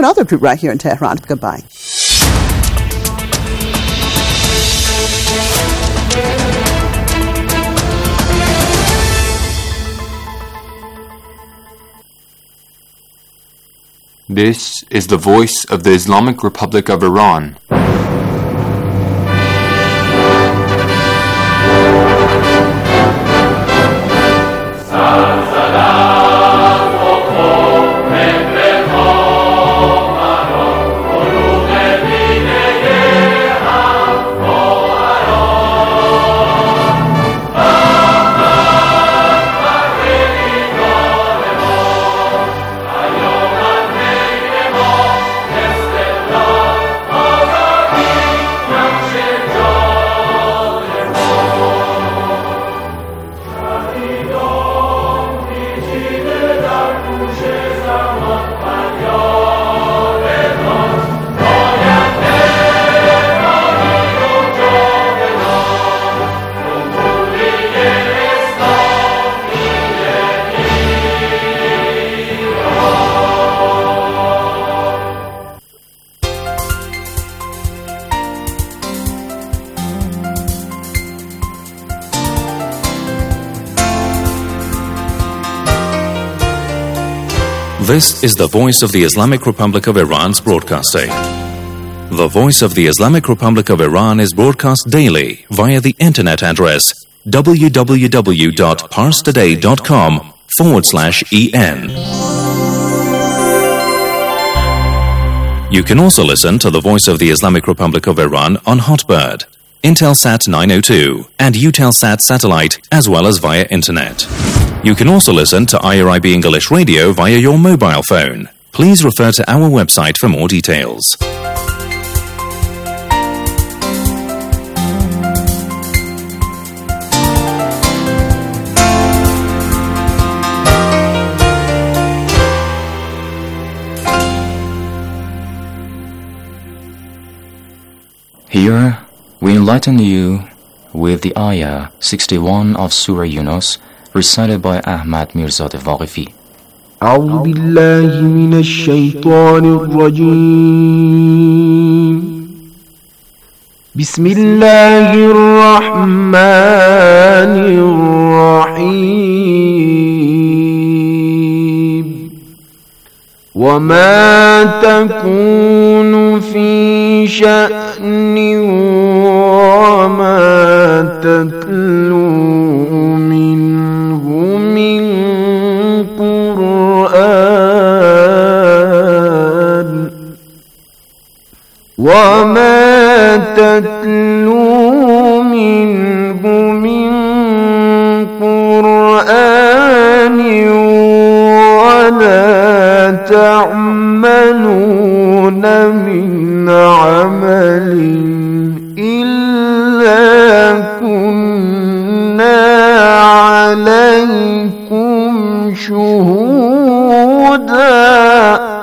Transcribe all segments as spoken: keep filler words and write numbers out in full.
Another group right here in Tehran. Goodbye. This is the voice of the Islamic Republic of Iran. This is the voice of the Islamic Republic of Iran's broadcasting. The voice of the Islamic Republic of Iran is broadcast daily via the internet address w w w dot pars today dot com forward slash en. You can also listen to the voice of the Islamic Republic of Iran on Hotbird, Intelsat nine oh two, and Eutelsat satellite, as well as via internet. You can also listen to I R I B English Radio via your mobile phone. Please refer to our website for more details. Here, we enlighten you with the ayah sixty-one of Surah Yunus, recited by Ahmad Mirzad Waqifi. أعوذ بالله من الشيطان الرجيم بسم الله الرحمن الرحيم وما تكون في شأن وما تتلو منه من قرآن وما تتلو منه من قرآن ولا تعملون من عمل إلا كنا عليكم شهودا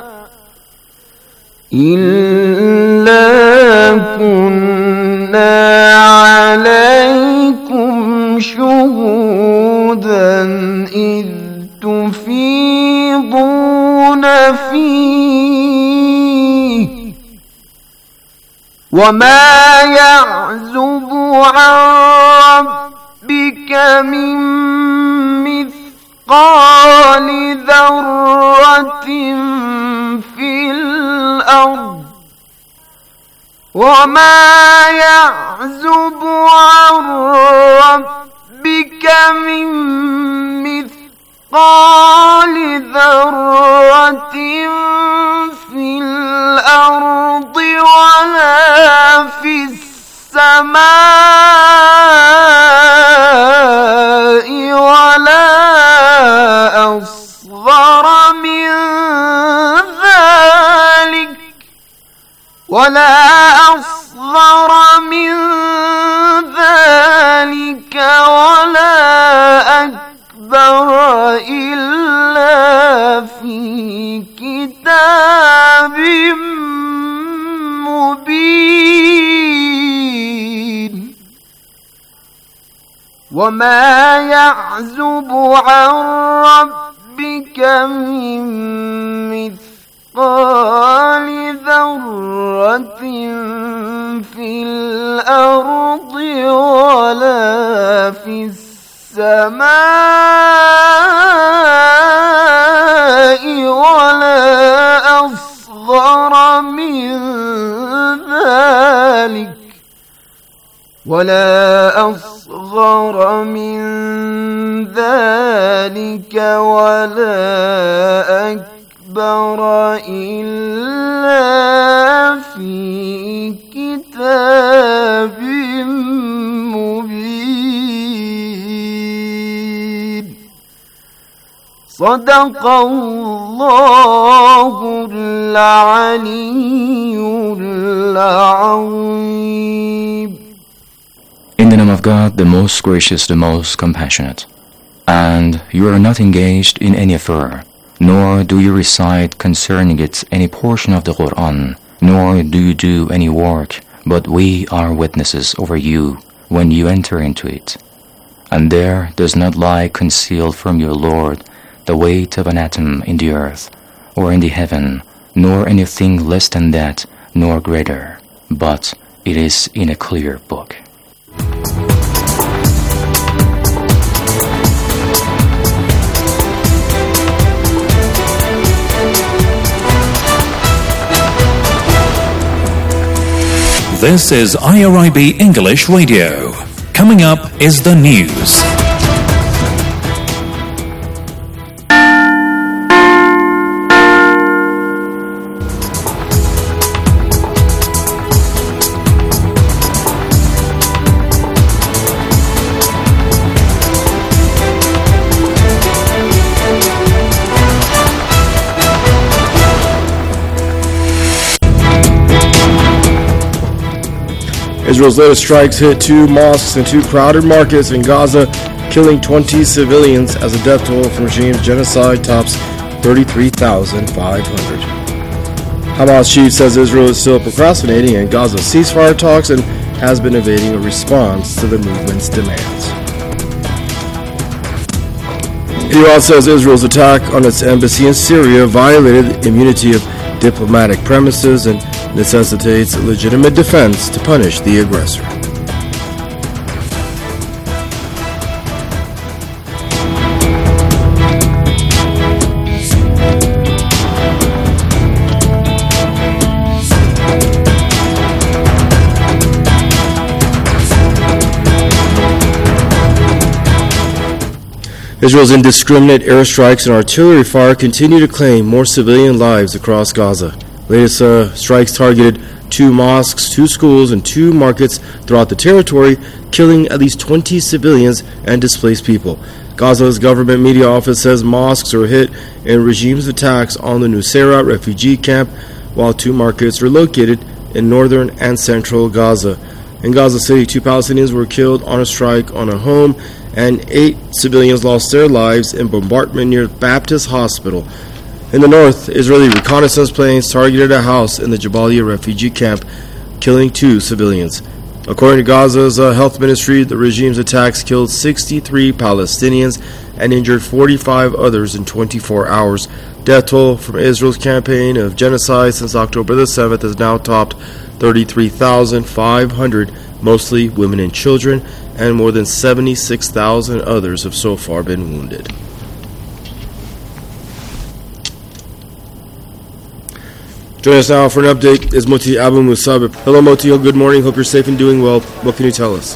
إلا كنا عليكم شهودا إذ تفيضون فيه وما يعزب عن ربك من مثقال ذرة في الأرض وما يعزب عن ربك من مثقال ذرة في الأرض ولا في السماء ولا أصغر من ذلك ولا أصغر من ذلك ولا أكبر إلا في كتاب مبين وما يعزب عن ربك من مثقال مثقال ذرة في الأرض ولا في السماء ولا أصغر من ذلك ولا أصغر من ذلك ولا أكبر إلا في كتاب مبين. صدق الله العلي العظيم. In the name of God, the most gracious, the most compassionate. And you are not engaged in any affair, nor do you recite concerning it any portion of the Quran, nor do you do any work, but we are witnesses over you when you enter into it. And there does not lie concealed from your Lord the weight of an atom in the earth, or in the heaven, nor anything less than that, nor greater, but it is in a clear book. This is I R I B English Radio. Coming up is the news. Israel's latest strikes hit two mosques and two crowded markets in Gaza, killing twenty civilians as the death toll from regime's genocide tops thirty-three thousand five hundred. Hamas chief says Israel is still procrastinating in Gaza ceasefire talks and has been evading a response to the movement's demands. Iran says Israel's attack on its embassy in Syria violated immunity of diplomatic premises and necessitates legitimate defense to punish the aggressor. Israel's indiscriminate airstrikes and artillery fire continue to claim more civilian lives across Gaza. Latest uh, strikes targeted two mosques, two schools, and two markets throughout the territory, killing at least twenty civilians and displaced people. Gaza's government media office says mosques were hit in regime's attacks on the Nusayrat refugee camp, while two markets were located in northern and central Gaza. In Gaza City, two Palestinians were killed on a strike on a home, and eight civilians lost their lives in bombardment near Baptist Hospital. In the north, Israeli reconnaissance planes targeted a house in the Jabalia refugee camp, killing two civilians. According to Gaza's uh, health ministry, the regime's attacks killed sixty-three Palestinians and injured forty-five others in twenty-four hours. Death toll from Israel's campaign of genocide since October the seventh has now topped thirty-three thousand five hundred, mostly women and children, and more than seventy-six thousand others have so far been wounded. Joining us now for an update is Moti Abu Musab. Hello, Moti. Good morning. Hope you're safe and doing well. What can you tell us?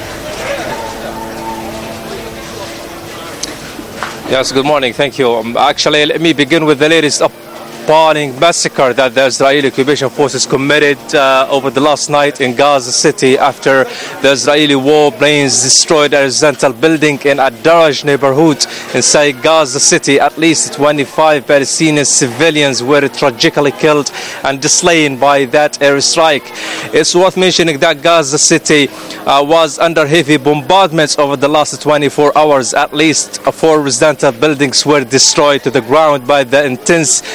Yes, good morning. Thank you. Um, actually, let me begin with the latest appalling massacre that the Israeli occupation forces committed uh, over the last night in Gaza City after the Israeli warplanes destroyed a residential building in a Daraj neighborhood inside Gaza City. At least twenty-five Palestinian civilians were tragically killed and slain by that airstrike. It's worth mentioning that Gaza City uh, was under heavy bombardments over the last twenty-four hours. At least four residential buildings were destroyed to the ground by the intense Israeli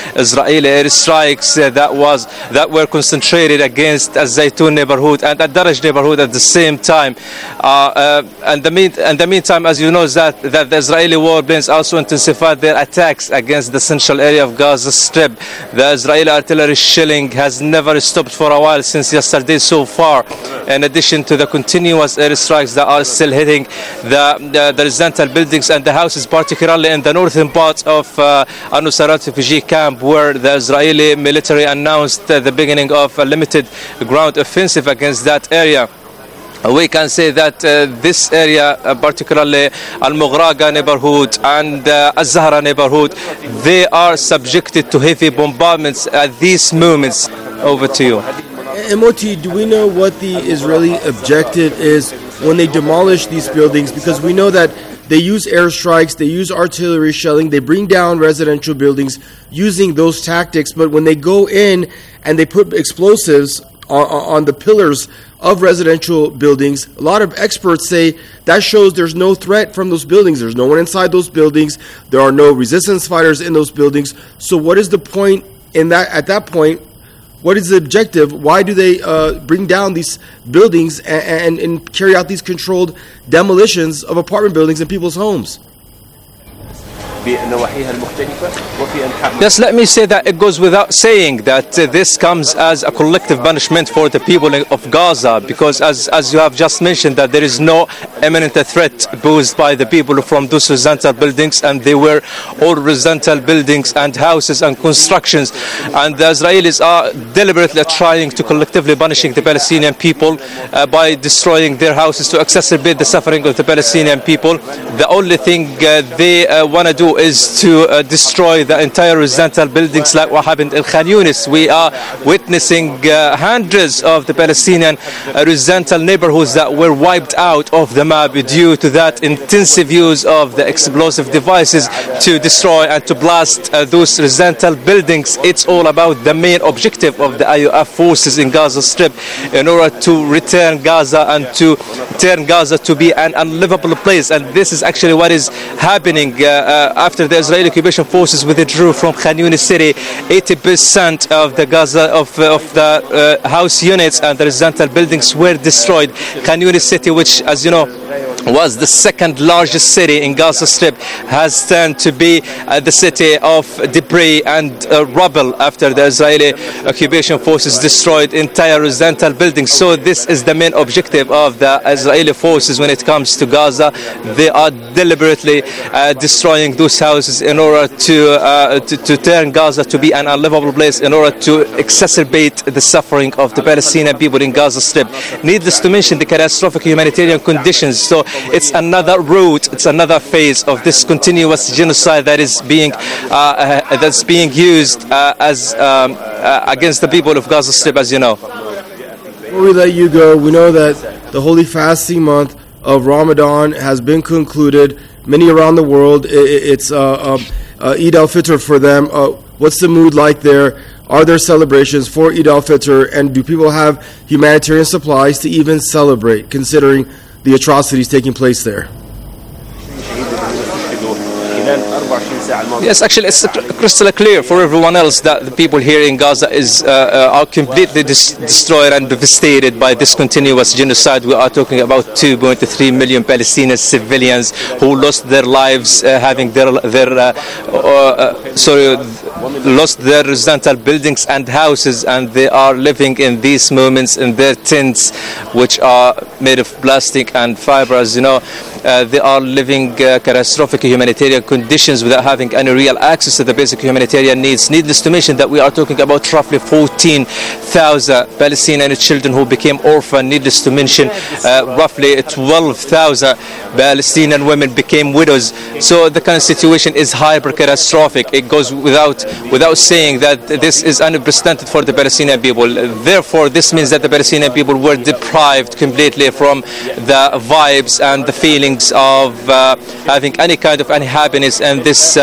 Israeli airstrikes uh, that was that were concentrated against Al Zaytun neighborhood and Al Daraj neighborhood at the same time. Uh, uh, and the mean, and the meantime, as you know, that that the Israeli warplanes also intensified their attacks against the central area of Gaza Strip. The Israeli artillery shelling has never stopped for a while since yesterday so far. In addition to the continuous airstrikes that are still hitting the the, the residential buildings and the houses, particularly in the northern part of uh, Al-Nusayrat refugee camp, where the Israeli military announced uh, the beginning of a limited ground offensive against that area. We can say that uh, this area, uh, particularly Al-Mughraga neighborhood and uh, Al-Zahra neighborhood, they are subjected to heavy bombardments at these moments. Over to you. And Moti, do we know what the Israeli objective is when they demolish these buildings? Because we know that they use airstrikes, they use artillery shelling, they bring down residential buildings using those tactics. But when they go in and they put explosives on, on the pillars of residential buildings, a lot of experts say that shows there's no threat from those buildings. There's no one inside those buildings. There are no resistance fighters in those buildings. So what is the point in that? At that point, what is the objective? Why do they uh, bring down these buildings and, and, and carry out these controlled demolitions of apartment buildings and people's homes? Yes, let me say that it goes without saying that uh, this comes as a collective punishment for the people of Gaza, because as, as you have just mentioned, that there is no imminent threat posed by the people from those residential buildings, and they were all residential buildings and houses and constructions, and the Israelis are deliberately trying to collectively punishing the Palestinian people uh, by destroying their houses to exacerbate the suffering of the Palestinian people. The only thing uh, they uh, want to do is to uh, destroy the entire residential buildings, like what happened in Khan Yunis. We are witnessing uh, hundreds of the Palestinian uh, residential neighborhoods that were wiped out of the map due to that intensive use of the explosive devices to destroy and to blast uh, those residential buildings. It's all about the main objective of the I U F forces in Gaza Strip in order to return Gaza and to turn Gaza to be an unlivable place. And this is actually what is happening uh, uh, after the Israeli occupation forces withdrew from Khan Yunis city. eighty percent of the Gaza of, uh, of the uh, house units and the residential buildings were destroyed. Khan Yunis city, which, as you know, was the second largest city in Gaza Strip, has turned to be uh, the city of debris and uh, rubble after the Israeli occupation forces destroyed entire residential buildings. So this is the main objective of the Israeli forces when it comes to Gaza. They are deliberately uh, destroying those houses in order to, uh, to to turn Gaza to be an unlivable place, in order to exacerbate the suffering of the Palestinian people in Gaza Strip. Needless to mention the catastrophic humanitarian conditions. So it's another route, it's another phase of this continuous genocide that is being uh, uh, that's being used uh, as um, uh, against the people of Gaza Strip, as you know. Before we let you go, we know that the holy fasting month of Ramadan has been concluded. Many around the world, it's uh, uh, uh, Eid al-Fitr for them. Uh, what's the mood like there? Are there celebrations for Eid al-Fitr? And do people have humanitarian supplies to even celebrate, considering the atrocities taking place there? Yes, actually, it's crystal clear for everyone else that the people here in Gaza is uh, uh, are completely dis- destroyed and devastated by this continuous genocide. We are talking about two point three million Palestinian civilians who lost their lives, uh, having their their uh, uh, uh, sorry, lost their residential buildings and houses, and they are living in these moments in their tents, which are made of plastic and fiber. As you know, uh, they are living uh, catastrophic humanitarian conditions without having any real access to the basic humanitarian needs. Needless to mention that we are talking about roughly fourteen thousand Palestinian children who became orphan. Needless to mention uh, roughly twelve thousand Palestinian women became widows. So the kind of situation is hyper catastrophic. It goes without without saying that this is unprecedented for the Palestinian people. Therefore, this means that the Palestinian people were deprived completely from the vibes and the feelings of uh, having any kind of any happiness and this uh,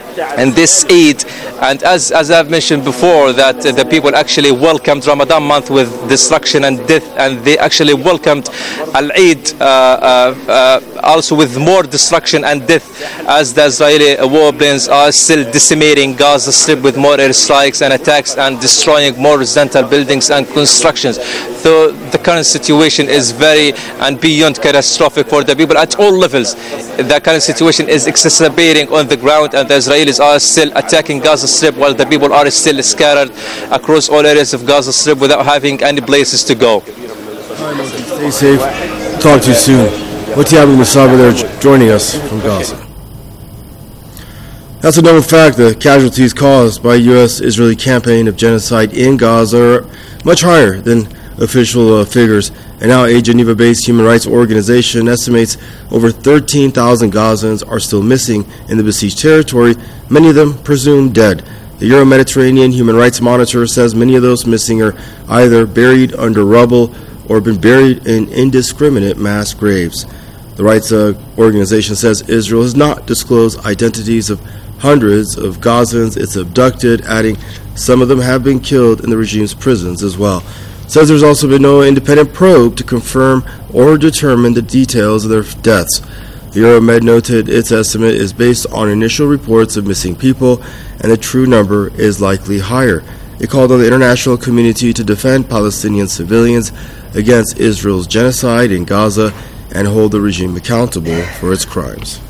in this Eid. And as, as I've mentioned before, that uh, the people actually welcomed Ramadan month with destruction and death, and they actually welcomed Al-Eid uh, uh, uh, also with more destruction and death, as the Israeli warplanes are still decimating Gaza Strip with more airstrikes and attacks and destroying more residential buildings and constructions. So the current situation is very and beyond catastrophic for the people at all levels. The current situation is exacerbating on the ground, and the Israelis are still attacking Gaza Strip while the people are still scattered across all areas of Gaza Strip without having any places to go. Stay safe. Talk to you soon. Watiabu Musaber there joining us from Gaza. That's a known fact. The casualties caused by U S Israeli campaign of genocide in Gaza are much higher than official uh, figures. And now a Geneva-based human rights organization estimates over thirteen thousand Gazans are still missing in the besieged territory, many of them presumed dead. The Euro-Mediterranean Human Rights Monitor says many of those missing are either buried under rubble or been buried in indiscriminate mass graves. The rights uh, organization says Israel has not disclosed identities of hundreds of Gazans it's abducted, adding some of them have been killed in the regime's prisons as well. It says there's also been no independent probe to confirm or determine the details of their deaths. The Euromed noted its estimate is based on initial reports of missing people, and the true number is likely higher. It called on the international community to defend Palestinian civilians against Israel's genocide in Gaza and hold the regime accountable for its crimes.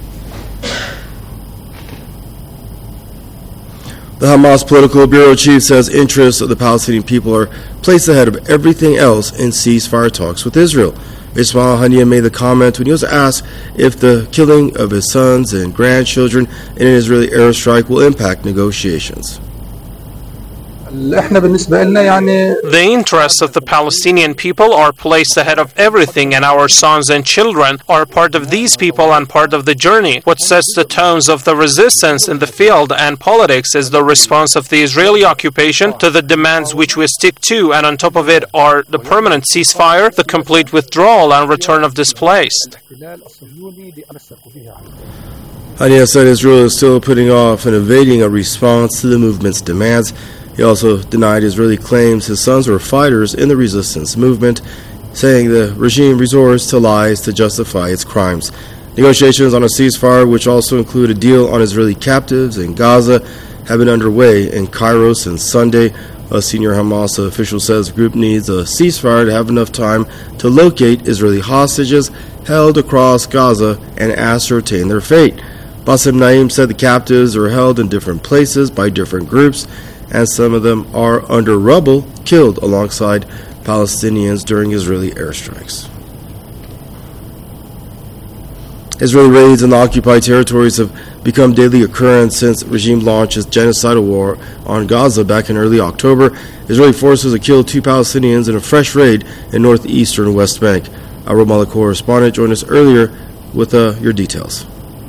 The Hamas political bureau chief says interests of the Palestinian people are placed ahead of everything else in ceasefire talks with Israel. Ismail Haniyeh made the comment when he was asked if the killing of his sons and grandchildren in an Israeli airstrike will impact negotiations. The interests of the Palestinian people are placed ahead of everything, and our sons and children are part of these people and part of the journey. What sets the tones of the resistance in the field and politics is the response of the Israeli occupation to the demands which we stick to, and on top of it are the permanent ceasefire, the complete withdrawal and return of displaced. Haniyeh said Israel is still putting off and evading a response to the movement's demands. He also denied Israeli claims his sons were fighters in the resistance movement, saying the regime resorts to lies to justify its crimes. Negotiations on a ceasefire, which also include a deal on Israeli captives in Gaza, have been underway in Cairo since Sunday. A senior Hamas official says the group needs a ceasefire to have enough time to locate Israeli hostages held across Gaza and ascertain their fate. Bassem Naim said the captives are held in different places by different groups, and some of them are under rubble, killed alongside Palestinians during Israeli airstrikes. Israeli raids in the occupied territories have become daily occurrence since the regime launched its genocidal war on Gaza back in early October. Israeli forces have killed two Palestinians in a fresh raid in northeastern West Bank. Our Ramallah correspondent joined us earlier with uh, your details.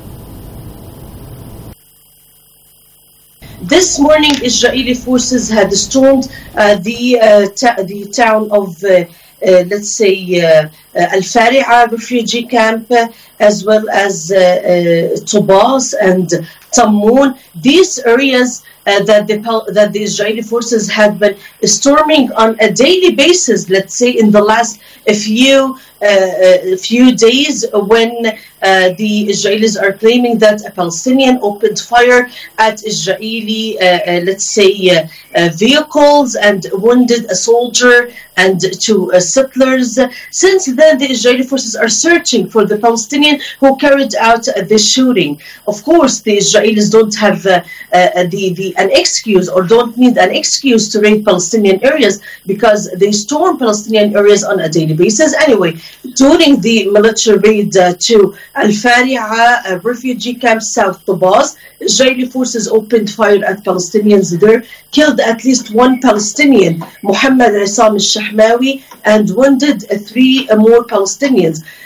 This morning, Israeli forces had stormed uh, the uh, ta- the town of, uh, uh, let's say, uh, uh, Al-Fari'a refugee camp, uh, as well as uh, uh, Tobas and Tammun. These areas uh, that the that the Israeli forces had been storming on a daily basis, let's say, in the last a few uh, a few days, when uh, the Israelis are claiming that a Palestinian opened fire at Israeli, uh, uh, let's say, uh, uh, vehicles and wounded a soldier and two uh, settlers. Since then, the Israeli forces are searching for the Palestinian who carried out uh, the shooting. Of course, the Israelis don't have uh, uh, the, the an excuse, or don't need an excuse to raid Palestinian areas, because they storm Palestinian areas on a daily basis. Anyway, during the military raid uh, to Al-Fari'a, a refugee camp south Tobas, Israeli forces opened fire at Palestinians there, killed at least one Palestinian, Muhammad Isam al-Shahmawi, and wounded three more Palestinians.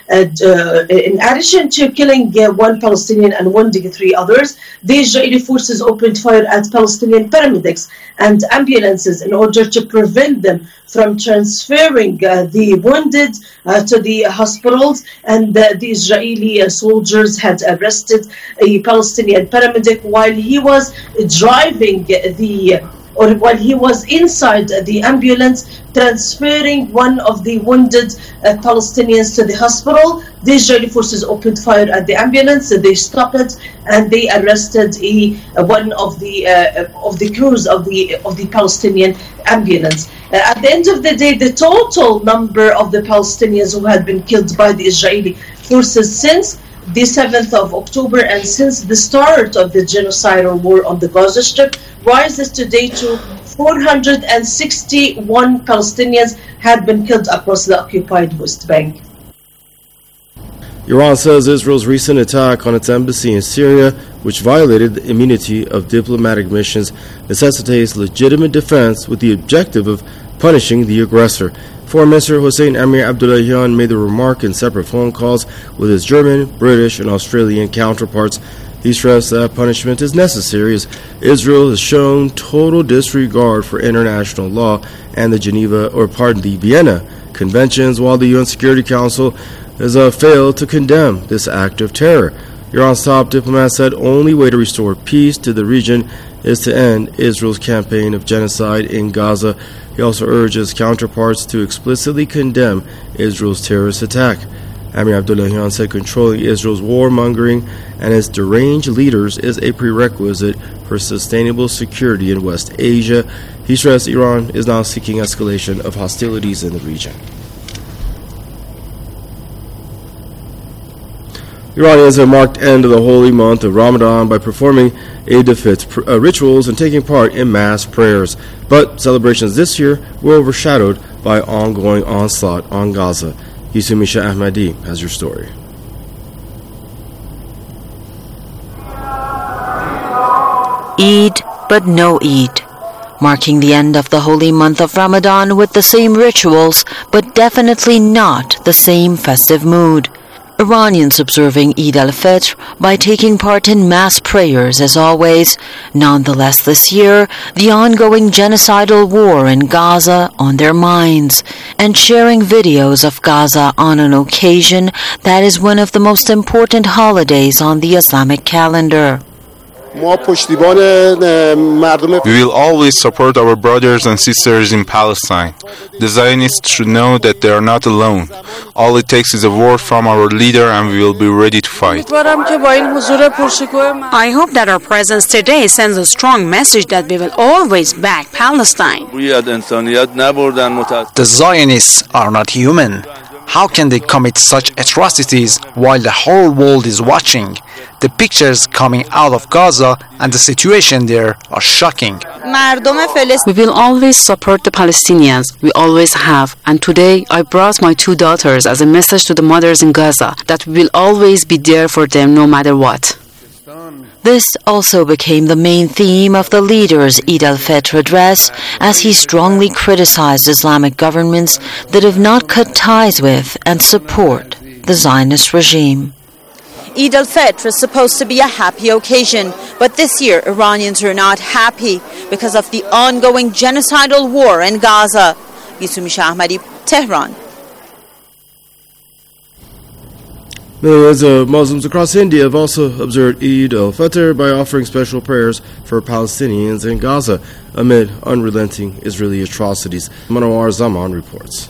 uh, in addition to killing uh, one Palestinian and wounding three others, the Israeli forces opened fire at Palestinian paramedics and ambulances in order to prevent them from transferring uh, the wounded uh, to the hospitals. And uh, the Israeli uh, soldiers had arrested a Palestinian paramedic while he was driving the or while he was inside the ambulance transferring one of the wounded uh, Palestinians to the hospital. The Israeli forces opened fire at the ambulance. They stopped it and they arrested a, uh, one of the uh, of the crews of the of the Palestinian ambulance. Uh, at the end of the day, the total number of the Palestinians who had been killed by the Israeli forces since the seventh of October and since the start of the genocidal war on the Gaza Strip rises today to four hundred sixty-one Palestinians had been killed across the occupied West Bank. Iran says Israel's recent attack on its embassy in Syria, which violated the immunity of diplomatic missions, necessitates legitimate defense with the objective of punishing the aggressor. Foreign Minister Hossein Amir Abdullahian made the remark in separate phone calls with his German, British, and Australian counterparts. He stressed that punishment is necessary as Israel has shown total disregard for international law and the Geneva, or pardon, the Vienna Conventions, while the U N Security Council has uh, failed to condemn this act of terror. Iran's top diplomat said only way to restore peace to the region is to end Israel's campaign of genocide in Gaza. He also urged his counterparts to explicitly condemn Israel's terrorist attack. Amir Abdullahian said controlling Israel's warmongering and its deranged leaders is a prerequisite for sustainable security in West Asia. He stressed Iran is now seeking escalation of hostilities in the region. Iranians have marked end of the holy month of Ramadan by performing Eid al-Fitr uh, rituals and taking part in mass prayers. But celebrations this year were overshadowed by ongoing onslaught on Gaza. Yusumisha Ahmadi has your story. Eid, but no Eid. Marking the end of the holy month of Ramadan with the same rituals, but definitely not the same festive mood. Iranians observing Eid al-Fitr by taking part in mass prayers as always. Nonetheless, this year, the ongoing genocidal war in Gaza on their minds, and sharing videos of Gaza on an occasion that is one of the most important holidays on the Islamic calendar. We will always support our brothers and sisters in Palestine. The Zionists should know that they are not alone. All it takes is a word from our leader and we will be ready to fight. I hope that our presence today sends a strong message that we will always back Palestine. The Zionists are not human. How can they commit such atrocities while the whole world is watching? The pictures coming out of Gaza and the situation there are shocking. We will always support the Palestinians. We always have. And today I brought my two daughters as a message to the mothers in Gaza that we will always be there for them no matter what. This also became the main theme of the leader's Eid al-Fitr address, as he strongly criticized Islamic governments that have not cut ties with and support the Zionist regime. Eid al-Fitr is supposed to be a happy occasion, but this year Iranians are not happy because of the ongoing genocidal war in Gaza. Yusumisha Ahmadi, Tehran. Millions of Muslims across India have also observed Eid al-Fitr by offering special prayers for Palestinians in Gaza amid unrelenting Israeli atrocities. Manawar Zaman reports.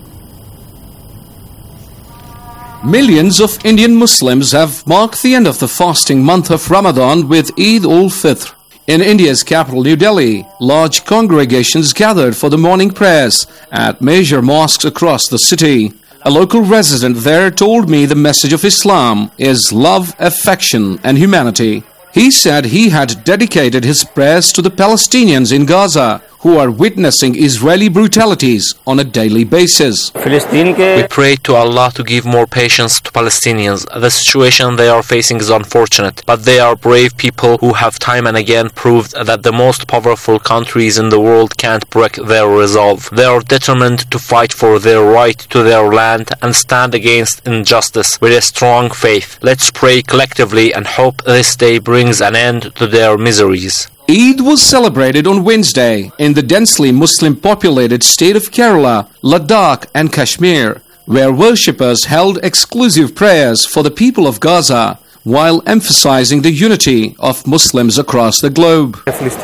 Millions of Indian Muslims have marked the end of the fasting month of Ramadan with Eid al-Fitr. In India's capital, New Delhi, large congregations gathered for the morning prayers at major mosques across the city. A local resident there told me the message of Islam is love, affection, and humanity. He said he had dedicated his prayers to the Palestinians in Gaza, who are witnessing Israeli brutalities on a daily basis. We pray to Allah to give more patience to Palestinians. The situation they are facing is unfortunate, but they are brave people who have time and again proved that the most powerful countries in the world can't break their resolve. They are determined to fight for their right to their land and stand against injustice with a strong faith. Let's pray collectively and hope this day brings an end to their miseries. Eid was celebrated on Wednesday in the densely Muslim-populated state of Kerala, Ladakh and Kashmir, where worshippers held exclusive prayers for the people of Gaza, while emphasizing the unity of Muslims across the globe.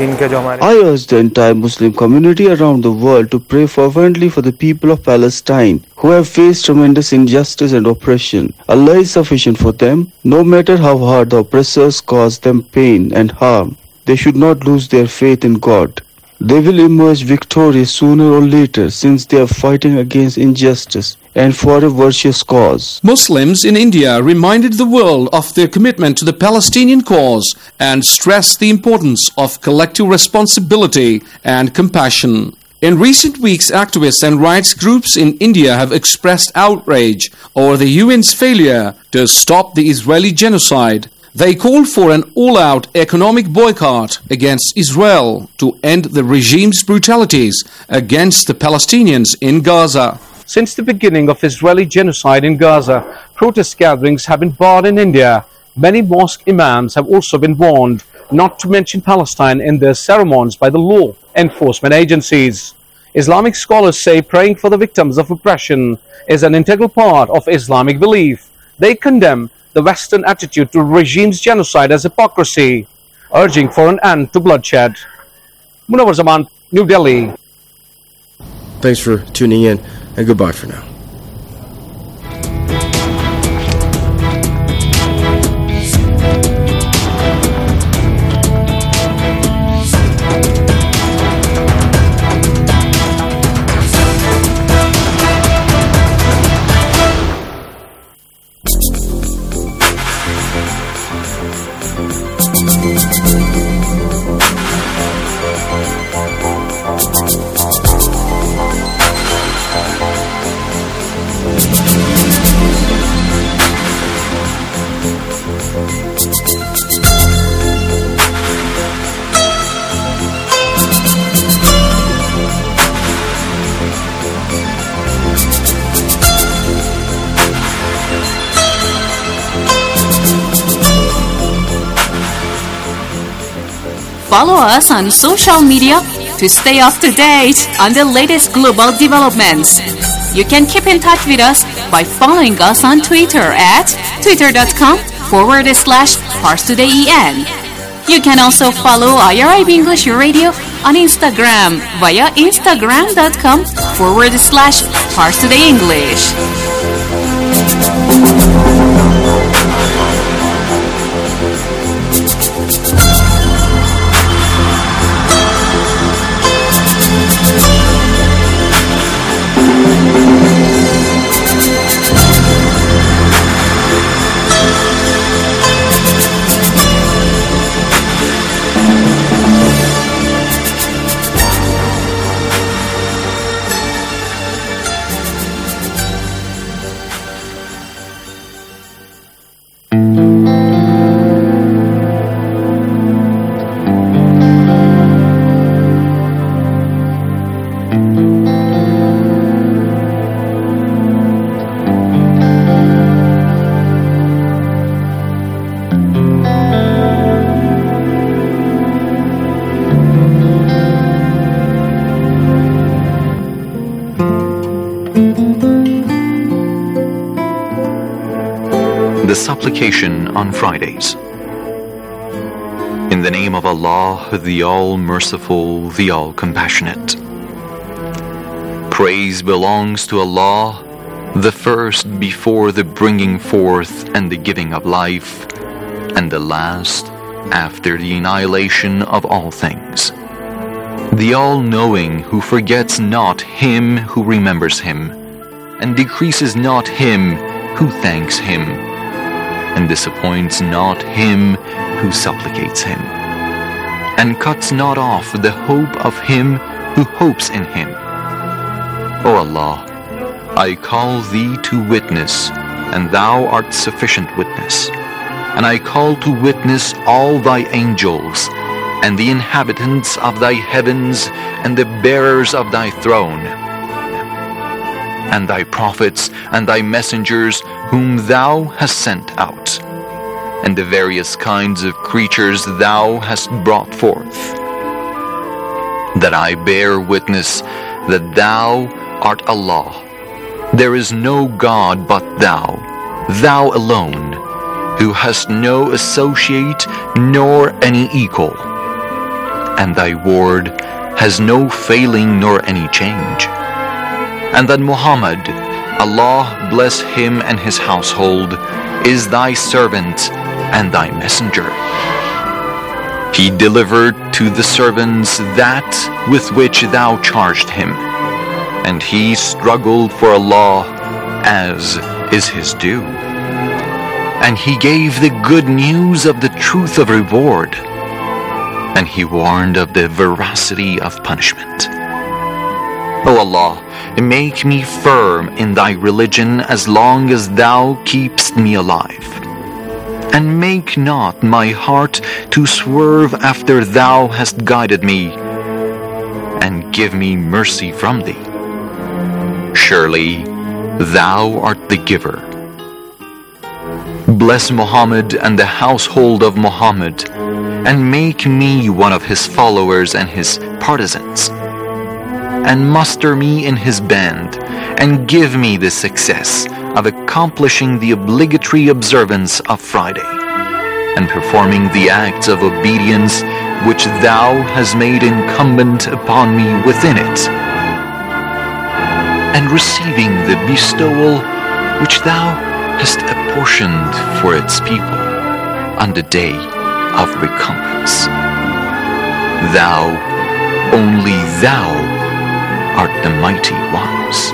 I urge the entire Muslim community around the world to pray fervently for the people of Palestine, who have faced tremendous injustice and oppression. Allah is sufficient for them, no matter how hard the oppressors cause them pain and harm. They should not lose their faith in God. They will emerge victorious sooner or later, since they are fighting against injustice and for a virtuous cause. Muslims in India reminded the world of their commitment to the Palestinian cause and stressed the importance of collective responsibility and compassion. In recent weeks, activists and rights groups in India have expressed outrage over the U N's failure to stop the Israeli genocide. They called for an all-out economic boycott against Israel to end the regime's brutalities against the Palestinians in Gaza. Since the beginning of Israeli genocide in Gaza, protest gatherings have been barred in India. Many mosque imams have also been warned not to mention Palestine in their ceremonies by the law enforcement agencies. Islamic scholars say praying for the victims of oppression is an integral part of Islamic belief. They condemn the Western attitude to regime's genocide as hypocrisy, urging for an end to bloodshed. Munawar Zaman, New Delhi. Thanks for tuning in, and goodbye for now. Follow us on social media to stay up to date on the latest global developments. You can keep in touch with us by following us on Twitter at twitter.com forward slash ParsTodayEN. You can also follow I R I B English Radio on Instagram via instagram.com forward slash ParsTodayEnglish. The supplication on Fridays. In the name of Allah, the All-Merciful, the All-Compassionate. Praise belongs to Allah, the first before the bringing forth and the giving of life, and the last after the annihilation of all things. The All-Knowing, who forgets not him who remembers him, and decreases not him who thanks him, and disappoints not him who supplicates him, and cuts not off the hope of him who hopes in him. O Allah, I call thee to witness, and thou art sufficient witness. And I call to witness all thy angels, and the inhabitants of thy heavens, and the bearers of thy throne, and thy prophets, and thy messengers, whom thou hast sent out, and the various kinds of creatures thou hast brought forth, that I bear witness that thou art Allah. There is no God but thou, thou alone, who hast no associate nor any equal, and thy word has no failing nor any change. And that Muhammad, Allah bless him and his household, is thy servant and thy messenger. He delivered to the servants that with which thou charged him, and he struggled for Allah as is his due. And he gave the good news of the truth of reward, and he warned of the veracity of punishment. O Allah, make me firm in thy religion as long as thou keepst me alive, and make not my heart to swerve after thou hast guided me, and give me mercy from thee. Surely thou art the giver. Bless Muhammad and the household of Muhammad, and make me one of his followers and his partisans, and muster me in his band, and give me the success of accomplishing the obligatory observance of Friday, and performing the acts of obedience which thou hast made incumbent upon me within it, and receiving the bestowal which thou hast apportioned for its people on the day of recompense. Thou, only thou, art the mighty ones.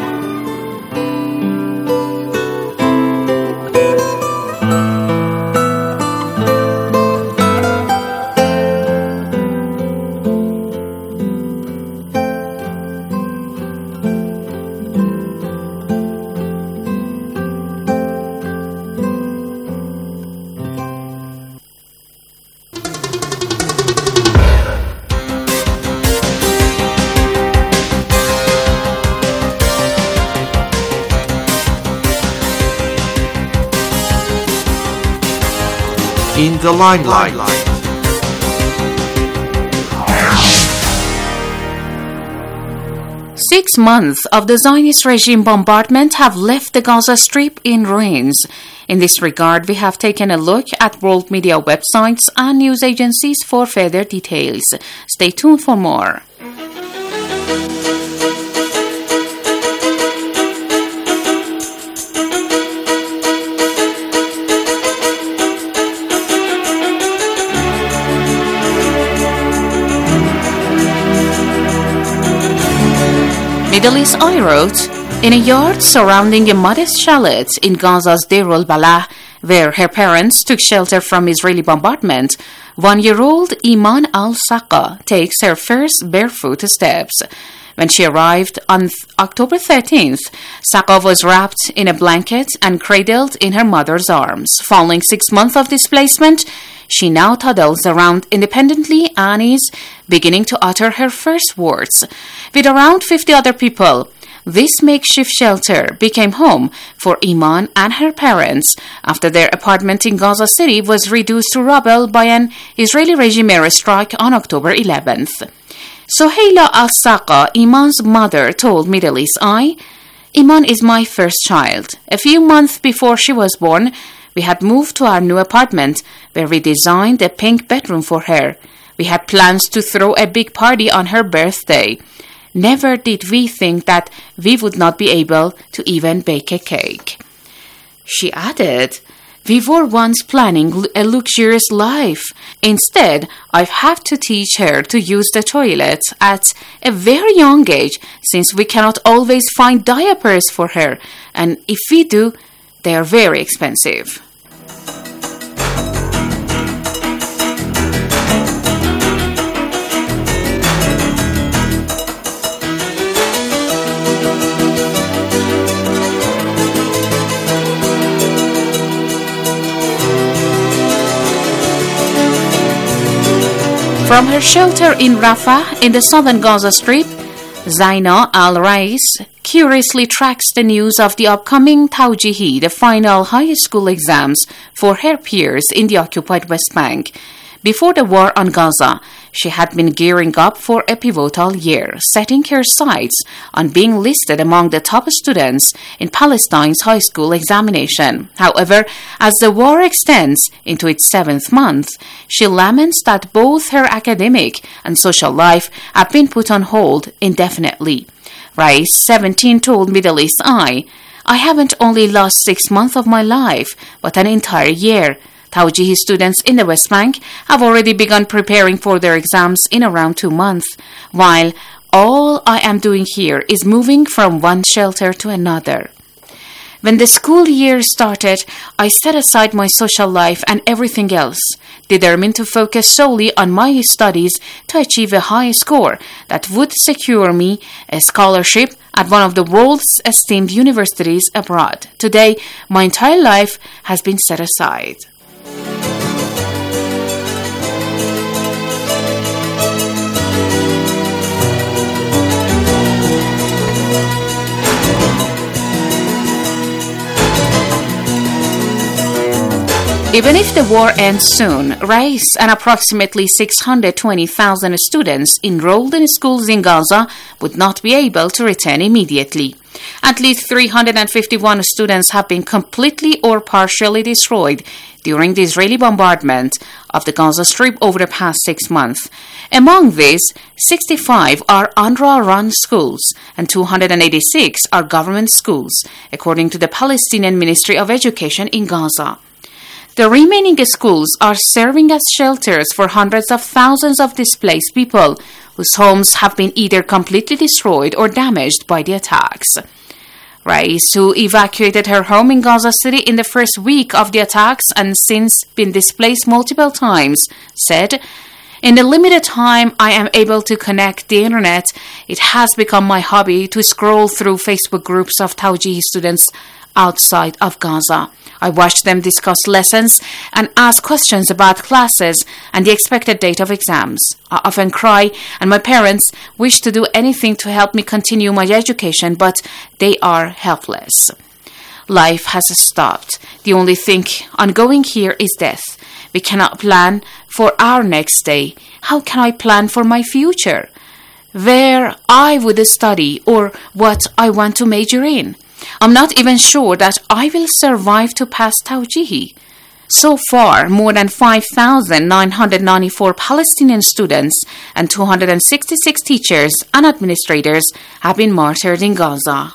In the limelight. Six months of the Zionist regime bombardment have left the Gaza Strip in ruins. In this regard, we have taken a look at world media websites and news agencies for further details. Stay tuned for more. Middle East Eye wrote, in a yard surrounding a modest chalet in Gaza's Deir al-Balah, where her parents took shelter from Israeli bombardment, one-year-old Iman al-Saqa takes her first barefoot steps. When she arrived on October thirteenth, Saqa was wrapped in a blanket and cradled in her mother's arms. Following six months of displacement, she now toddles around independently and is beginning to utter her first words. With around fifty other people, this makeshift shelter became home for Iman and her parents after their apartment in Gaza City was reduced to rubble by an Israeli regime airstrike on October eleventh. Soheila al-Saqa, Iman's mother, told Middle East Eye, Iman is my first child. A few months before she was born, we had moved to our new apartment where we designed a pink bedroom for her. We had plans to throw a big party on her birthday. Never did we think that we would not be able to even bake a cake. She added, we were once planning a luxurious life. Instead, I've had to teach her to use the toilet at a very young age since we cannot always find diapers for her, and if we do, they are very expensive. From her shelter in Rafah in the southern Gaza Strip, Zaina Al-Rais curiously tracks the news of the upcoming Tawjihi, the final high school exams for her peers in the occupied West Bank. Before the war on Gaza, she had been gearing up for a pivotal year, setting her sights on being listed among the top students in Palestine's high school examination. However, as the war extends into its seventh month, she laments that both her academic and social life have been put on hold indefinitely. Rais, seventeen, told Middle East Eye, "I haven't only lost six months of my life, but an entire year. Tawjihi students in the West Bank have already begun preparing for their exams in around two months, while all I am doing here is moving from one shelter to another." When the school year started, I set aside my social life and everything else, determined to focus solely on my studies to achieve a high score that would secure me a scholarship at one of the world's esteemed universities abroad. Today, my entire life has been set aside. Even if the war ends soon, Rais and approximately six hundred twenty thousand students enrolled in schools in Gaza would not be able to return immediately. At least three hundred fifty-one students have been completely or partially destroyed during the Israeli bombardment of the Gaza Strip over the past six months. Among these, sixty-five are UNRWA-run schools and two hundred eighty-six are government schools, according to the Palestinian Ministry of Education in Gaza. The remaining schools are serving as shelters for hundreds of thousands of displaced people whose homes have been either completely destroyed or damaged by the attacks. Rais, who evacuated her home in Gaza City in the first week of the attacks and since been displaced multiple times, said, "In the limited time I am able to connect the internet, it has become my hobby to scroll through Facebook groups of Tawjihi students outside of Gaza. I watch them discuss lessons and ask questions about classes and the expected date of exams. I often cry, and my parents wish to do anything to help me continue my education, but they are helpless. Life has stopped. The only thing ongoing here is death. We cannot plan for our next day. How can I plan for my future? Where I would study or what I want to major in? I'm not even sure that I will survive to pass Tawjihi." So far, more than five thousand nine hundred ninety-four Palestinian students and two hundred sixty-six teachers and administrators have been martyred in Gaza.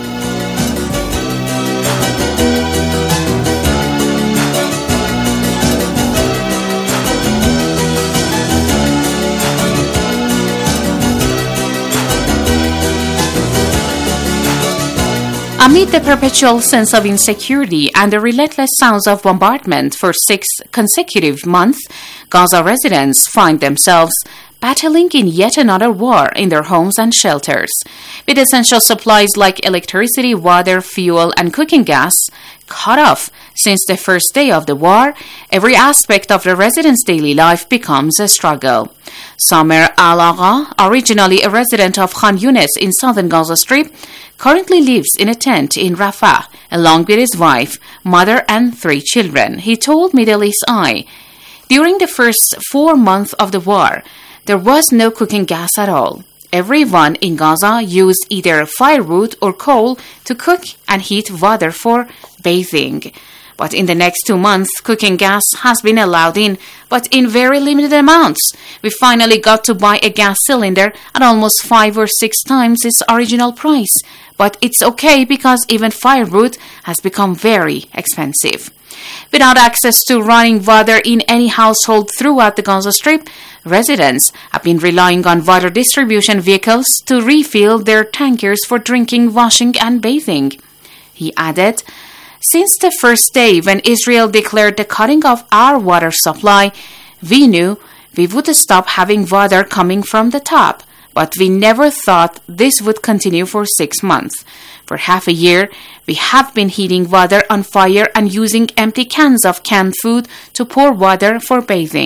Amid the perpetual sense of insecurity and the relentless sounds of bombardment for six consecutive months, Gaza residents find themselves battling in yet another war in their homes and shelters. With essential supplies like electricity, water, fuel, and cooking gas cut off since the first day of the war, every aspect of the residents' daily life becomes a struggle. Samer Al-Agha, originally a resident of Khan Yunis in southern Gaza Strip, currently lives in a tent in Rafah, along with his wife, mother, and three children. He told Middle East Eye, "During the first four months of the war, there was no cooking gas at all. Everyone in Gaza used either firewood or coal to cook and heat water for bathing. But in the next two months, cooking gas has been allowed in, but in very limited amounts. We finally got to buy a gas cylinder at almost five or six times its original price. But it's okay because even firewood has become very expensive." Without access to running water in any household throughout the Gaza Strip, residents have been relying on water distribution vehicles to refill their tankers for drinking, washing, and bathing. He added, "Since the first day when Israel declared the cutting of our water supply, we knew we would stop having water coming from the top, but we never thought this would continue for six months. For half a year, we have been heating water on fire and using empty cans of canned food to pour water for bathing.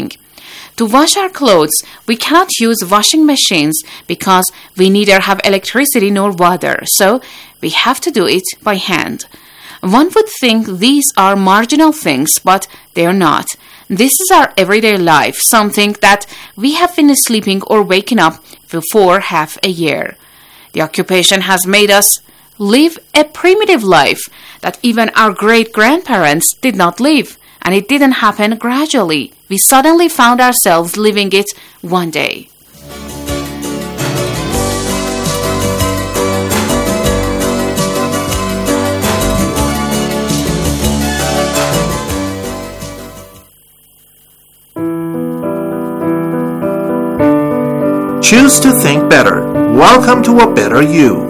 To wash our clothes, we cannot use washing machines because we neither have electricity nor water, so we have to do it by hand. One would think these are marginal things, but they're not. This is our everyday life, something that we have been sleeping or waking up for half a year. The occupation has made us live a primitive life that even our great-grandparents did not live, and it didn't happen gradually. We suddenly found ourselves living it one day. Choose to think better. Welcome to a better you.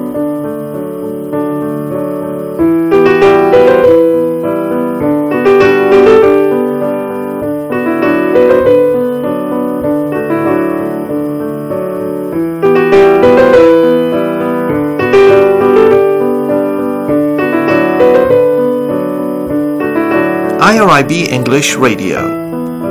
I R I B English Radio.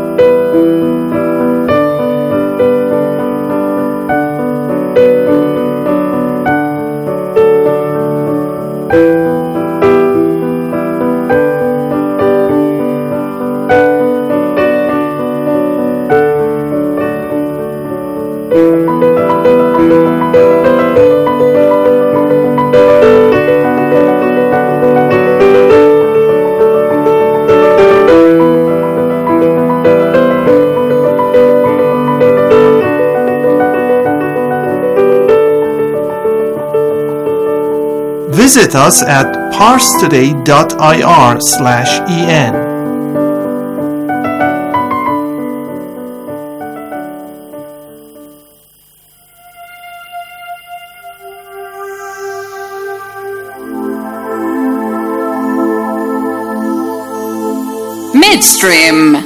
Visit us at parstoday.ir slash en. Midstream.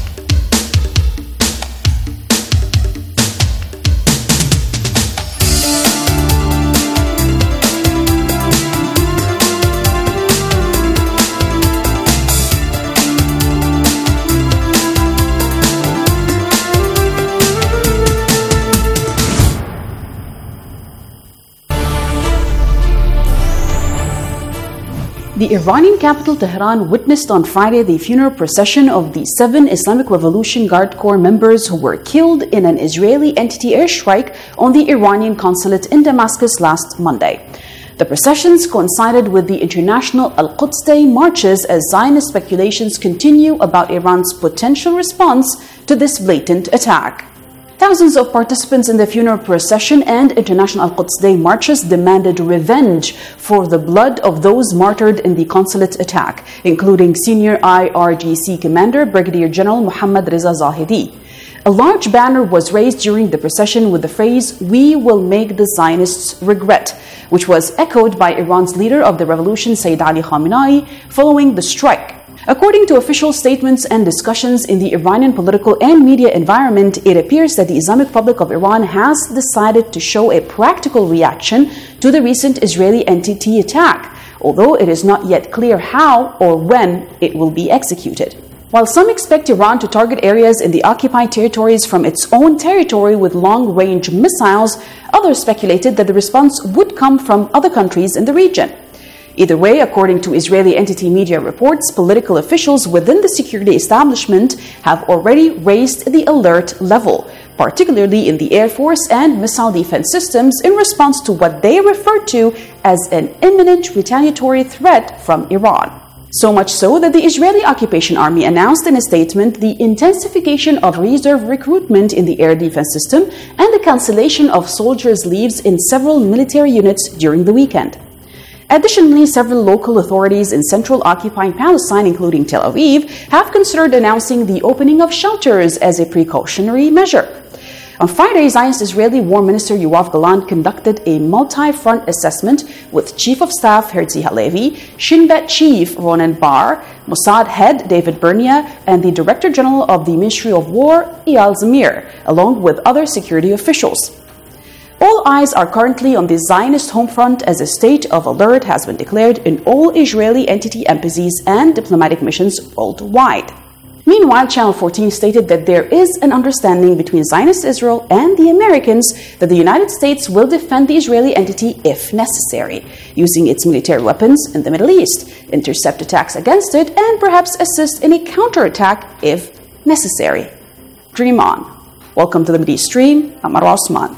The Iranian capital Tehran witnessed on Friday the funeral procession of the seven Islamic Revolution Guard Corps members who were killed in an Israeli entity airstrike on the Iranian consulate in Damascus last Monday. The processions coincided with the international Al-Quds Day marches as Zionist speculations continue about Iran's potential response to this blatant attack. Thousands of participants in the funeral procession and International Al-Quds Day marches demanded revenge for the blood of those martyred in the consulate attack, including senior I R G C commander Brigadier General Mohammad Reza Zahedi. A large banner was raised during the procession with the phrase, "We will make the Zionists regret," which was echoed by Iran's leader of the revolution, Sayyid Ali Khamenei, following the strike. According to official statements and discussions in the Iranian political and media environment, it appears that the Islamic Republic of Iran has decided to show a practical reaction to the recent Israeli entity attack, although it is not yet clear how or when it will be executed. While some expect Iran to target areas in the occupied territories from its own territory with long-range missiles, others speculated that the response would come from other countries in the region. Either way, according to Israeli entity media reports, political officials within the security establishment have already raised the alert level, particularly in the Air Force and missile defense systems, in response to what they refer to as an imminent retaliatory threat from Iran. So much so that the Israeli occupation army announced in a statement the intensification of reserve recruitment in the air defense system and the cancellation of soldiers' leaves in several military units during the weekend. Additionally, several local authorities in central occupied Palestine, including Tel Aviv, have considered announcing the opening of shelters as a precautionary measure. On Friday, Zionist Israeli War Minister Yoav Gallant conducted a multi-front assessment with Chief of Staff Herzi Halevi, Shin Bet Chief Ronen Bar, Mossad Head David Bernia, and the Director General of the Ministry of War, Eyal Zamir, along with other security officials. All eyes are currently on the Zionist home front as a state of alert has been declared in all Israeli entity embassies and diplomatic missions worldwide. Meanwhile, Channel fourteen stated that there is an understanding between Zionist Israel and the Americans that the United States will defend the Israeli entity if necessary, using its military weapons in the Middle East, intercept attacks against it, and perhaps assist in a counterattack if necessary. Dream on. Welcome to the Middle East Stream. I'm Marwa Osman.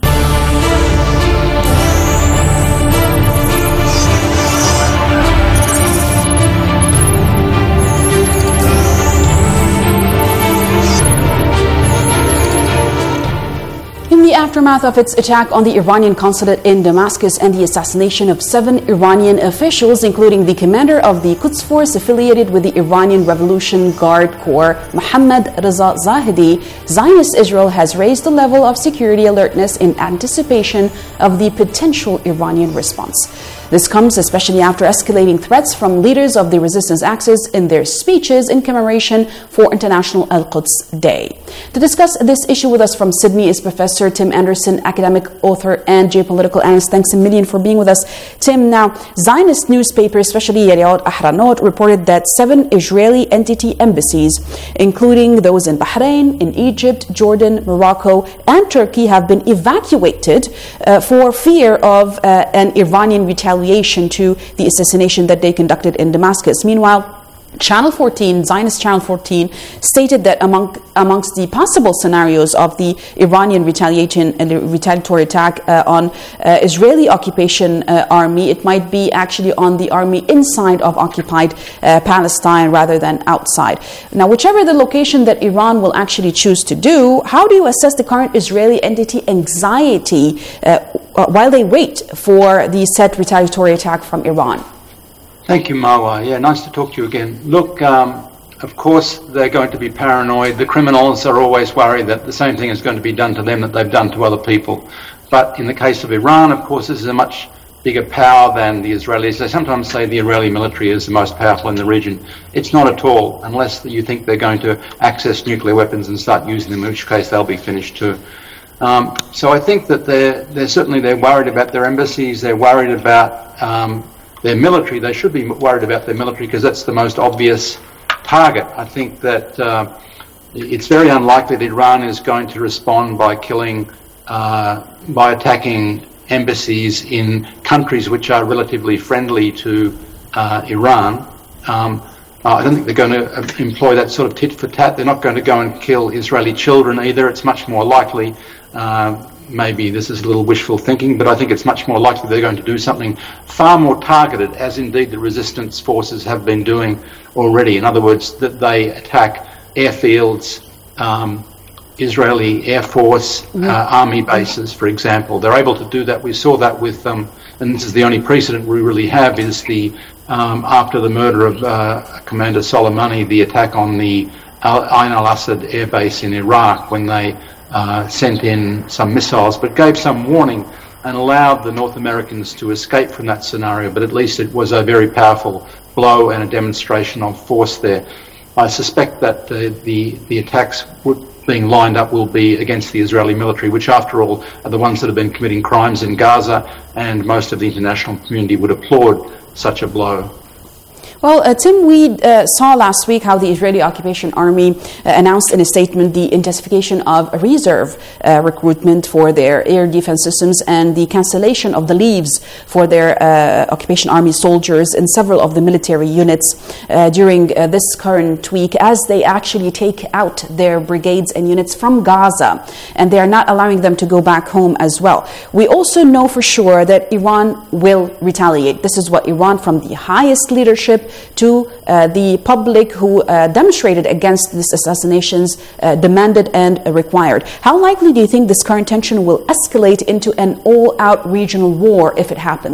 In the aftermath of its attack on the Iranian consulate in Damascus and the assassination of seven Iranian officials, including the commander of the Quds Force affiliated with the Iranian Revolution Guard Corps, Mohammad Reza Zahedi, Zionist Israel has raised the level of security alertness in anticipation of the potential Iranian response. This comes especially after escalating threats from leaders of the resistance axis in their speeches in commemoration for International Al-Quds Day. To discuss this issue with us from Sydney is Professor Tim Anderson, academic, author, and geopolitical analyst. Thanks a million for being with us. Tim, now, Zionist newspapers, especially Yediot Ahronot, reported that seven Israeli entity embassies, including those in Bahrain, in Egypt, Jordan, Morocco, and Turkey, have been evacuated uh, for fear of uh, an Iranian retaliation to the assassination that they conducted in Damascus. Meanwhile, Channel fourteen, Zionist Channel fourteen, stated that among amongst the possible scenarios of the Iranian retaliation and uh, retaliatory attack uh, on uh, Israeli occupation uh, army, it might be actually on the army inside of occupied uh, Palestine rather than outside. Now, whichever the location that Iran will actually choose to do, how do you assess the current Israeli entity anxiety uh, while they wait for the set retaliatory attack from Iran? Thank you, Marwa. Yeah, nice to talk to you again. Look, um, of course, they're going to be paranoid. The criminals are always worried that the same thing is going to be done to them that they've done to other people. But in the case of Iran, of course, this is a much bigger power than the Israelis. They sometimes say the Israeli military is the most powerful in the region. It's not at all, unless you think they're going to access nuclear weapons and start using them, in which case they'll be finished too. Um, so I think that they're, they're certainly they're worried about their embassies. They're worried about um, their military. They should be worried about their military because that's the most obvious target. I think that uh, it's very unlikely that Iran is going to respond by killing, uh, by attacking embassies in countries which are relatively friendly to uh, Iran. Um, I don't think they're going to employ that sort of tit for tat. They're not going to go and kill Israeli children either. It's much more likely. Uh, Maybe this is a little wishful thinking, but I think it's much more likely they're going to do something far more targeted, as indeed the resistance forces have been doing already. In other words, that they attack airfields, um, Israeli Air Force, uh, army bases, for example. They're able to do that. We saw that with, um, and this is the only precedent we really have, is the um, after the murder of uh, Commander Soleimani, the attack on the Ain al-Assad air base in Iraq, when they Uh, sent in some missiles, but gave some warning and allowed the North Americans to escape from that scenario. But at least it was a very powerful blow and a demonstration of force there. I suspect that the, the, the attacks would, being lined up will be against the Israeli military, which after all are the ones that have been committing crimes in Gaza, and most of the international community would applaud such a blow. Well, uh, Tim, we uh, saw last week how the Israeli occupation army uh, announced in a statement the intensification of reserve uh, recruitment for their air defense systems and the cancellation of the leaves for their uh, occupation army soldiers in several of the military units uh, during uh, this current week, as they actually take out their brigades and units from Gaza, and they are not allowing them to go back home as well. We also know for sure that Iran will retaliate. This is what Iran, from the highest leadership to uh, the public who uh, demonstrated against these assassinations, uh, demanded and uh, required. How likely do you think this current tension will escalate into an all-out regional war if it happens?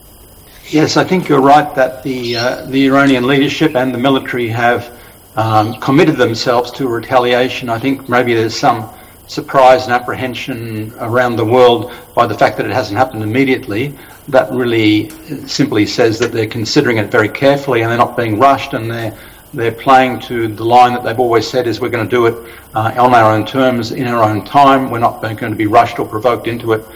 Yes, I think you're right that the uh, the Iranian leadership and the military have um, committed themselves to retaliation. I think maybe there's some surprise and apprehension around the world by the fact that it hasn't happened immediately. That really simply says that they're considering it very carefully and they're not being rushed, and they're they're playing to the line that they've always said is we're going to do it uh, on our own terms, in our own time. We're not going to be rushed or provoked into it.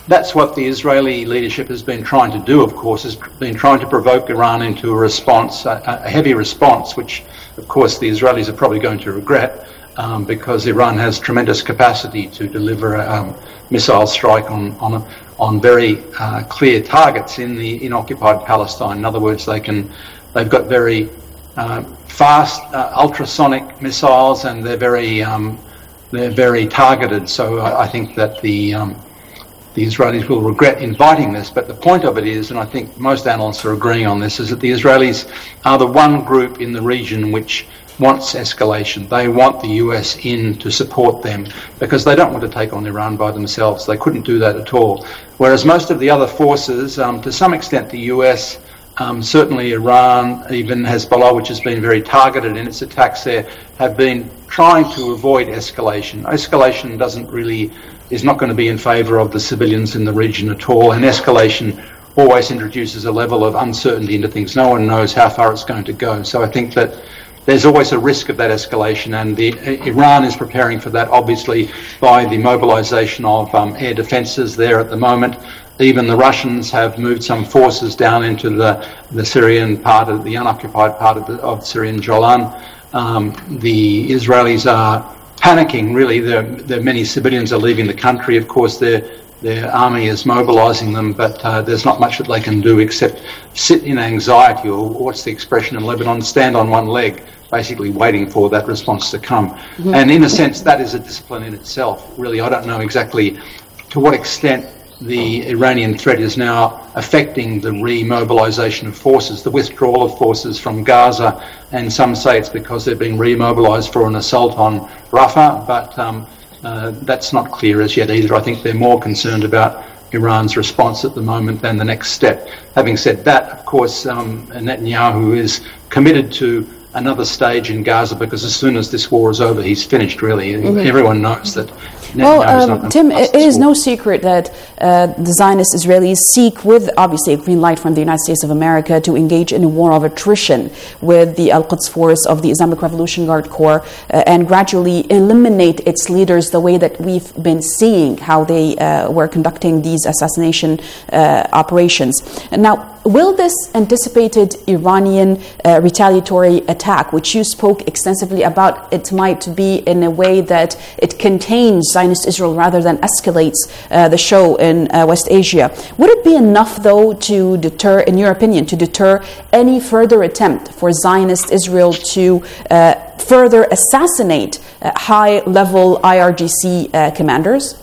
that's what the Israeli leadership has been trying to do, of course, has been trying to provoke Iran into a response, a, a heavy response, which, of course, the Israelis are probably going to regret, um, because Iran has tremendous capacity to deliver a um, missile strike on on, a, on very uh, clear targets in the in occupied Palestine. In other words, they can, they've got very uh, fast uh, ultrasonic missiles, and they're very um, they're very targeted. So I, I think that the um, The Israelis will regret inviting this, but the point of it is, and I think most analysts are agreeing on this, is that the Israelis are the one group in the region which wants escalation. They want the U S in to support them because they don't want to take on Iran by themselves. They couldn't do that at all. Whereas most of the other forces, um, to some extent the U S, um, certainly Iran, even Hezbollah, which has been very targeted in its attacks there, have been trying to avoid escalation. Escalation doesn't really is not going to be in favour of the civilians in the region at all, and escalation always introduces a level of uncertainty into things. No one knows how far it's going to go. So I think that there's always a risk of that escalation, and the, uh, Iran is preparing for that, obviously, by the mobilisation of um, air defences there at the moment. Even the Russians have moved some forces down into the, the Syrian part of the unoccupied part of, the, of Syrian Jolan. Um, the Israelis are panicking, really. There, there many civilians are leaving the country. Of course, their their army is mobilising them, but uh, there's not much that they can do except sit in anxiety, or what's the expression in Lebanon, stand on one leg, basically waiting for that response to come. Mm-hmm. And in a sense, that is a discipline in itself. Really, I don't know exactly to what extent the Iranian threat is now affecting the remobilisation of forces, the withdrawal of forces from Gaza, and some say it's because they're being remobilised for an assault on Rafah, but um, uh, that's not clear as yet either. I think they're more concerned about Iran's response at the moment than the next step. Having said that, of course, um, Netanyahu is committed to another stage in Gaza, because as soon as this war is over, he's finished, really. Mm-hmm. Everyone knows that. Well, um, Tim, it is no secret that uh, the Zionist Israelis seek, with obviously a green light from the United States of America, to engage in a war of attrition with the Al-Quds force of the Islamic Revolution Guard Corps uh, and gradually eliminate its leaders the way that we've been seeing how they uh, were conducting these assassination uh, operations. Now, will this anticipated Iranian uh, retaliatory attack, which you spoke extensively about, it might be in a way that it contains Zionist Israel rather than escalates uh, the show in uh, West Asia, would it be enough, though, to deter, in your opinion, to deter any further attempt for Zionist Israel to uh, further assassinate uh, high-level I R G C uh, commanders?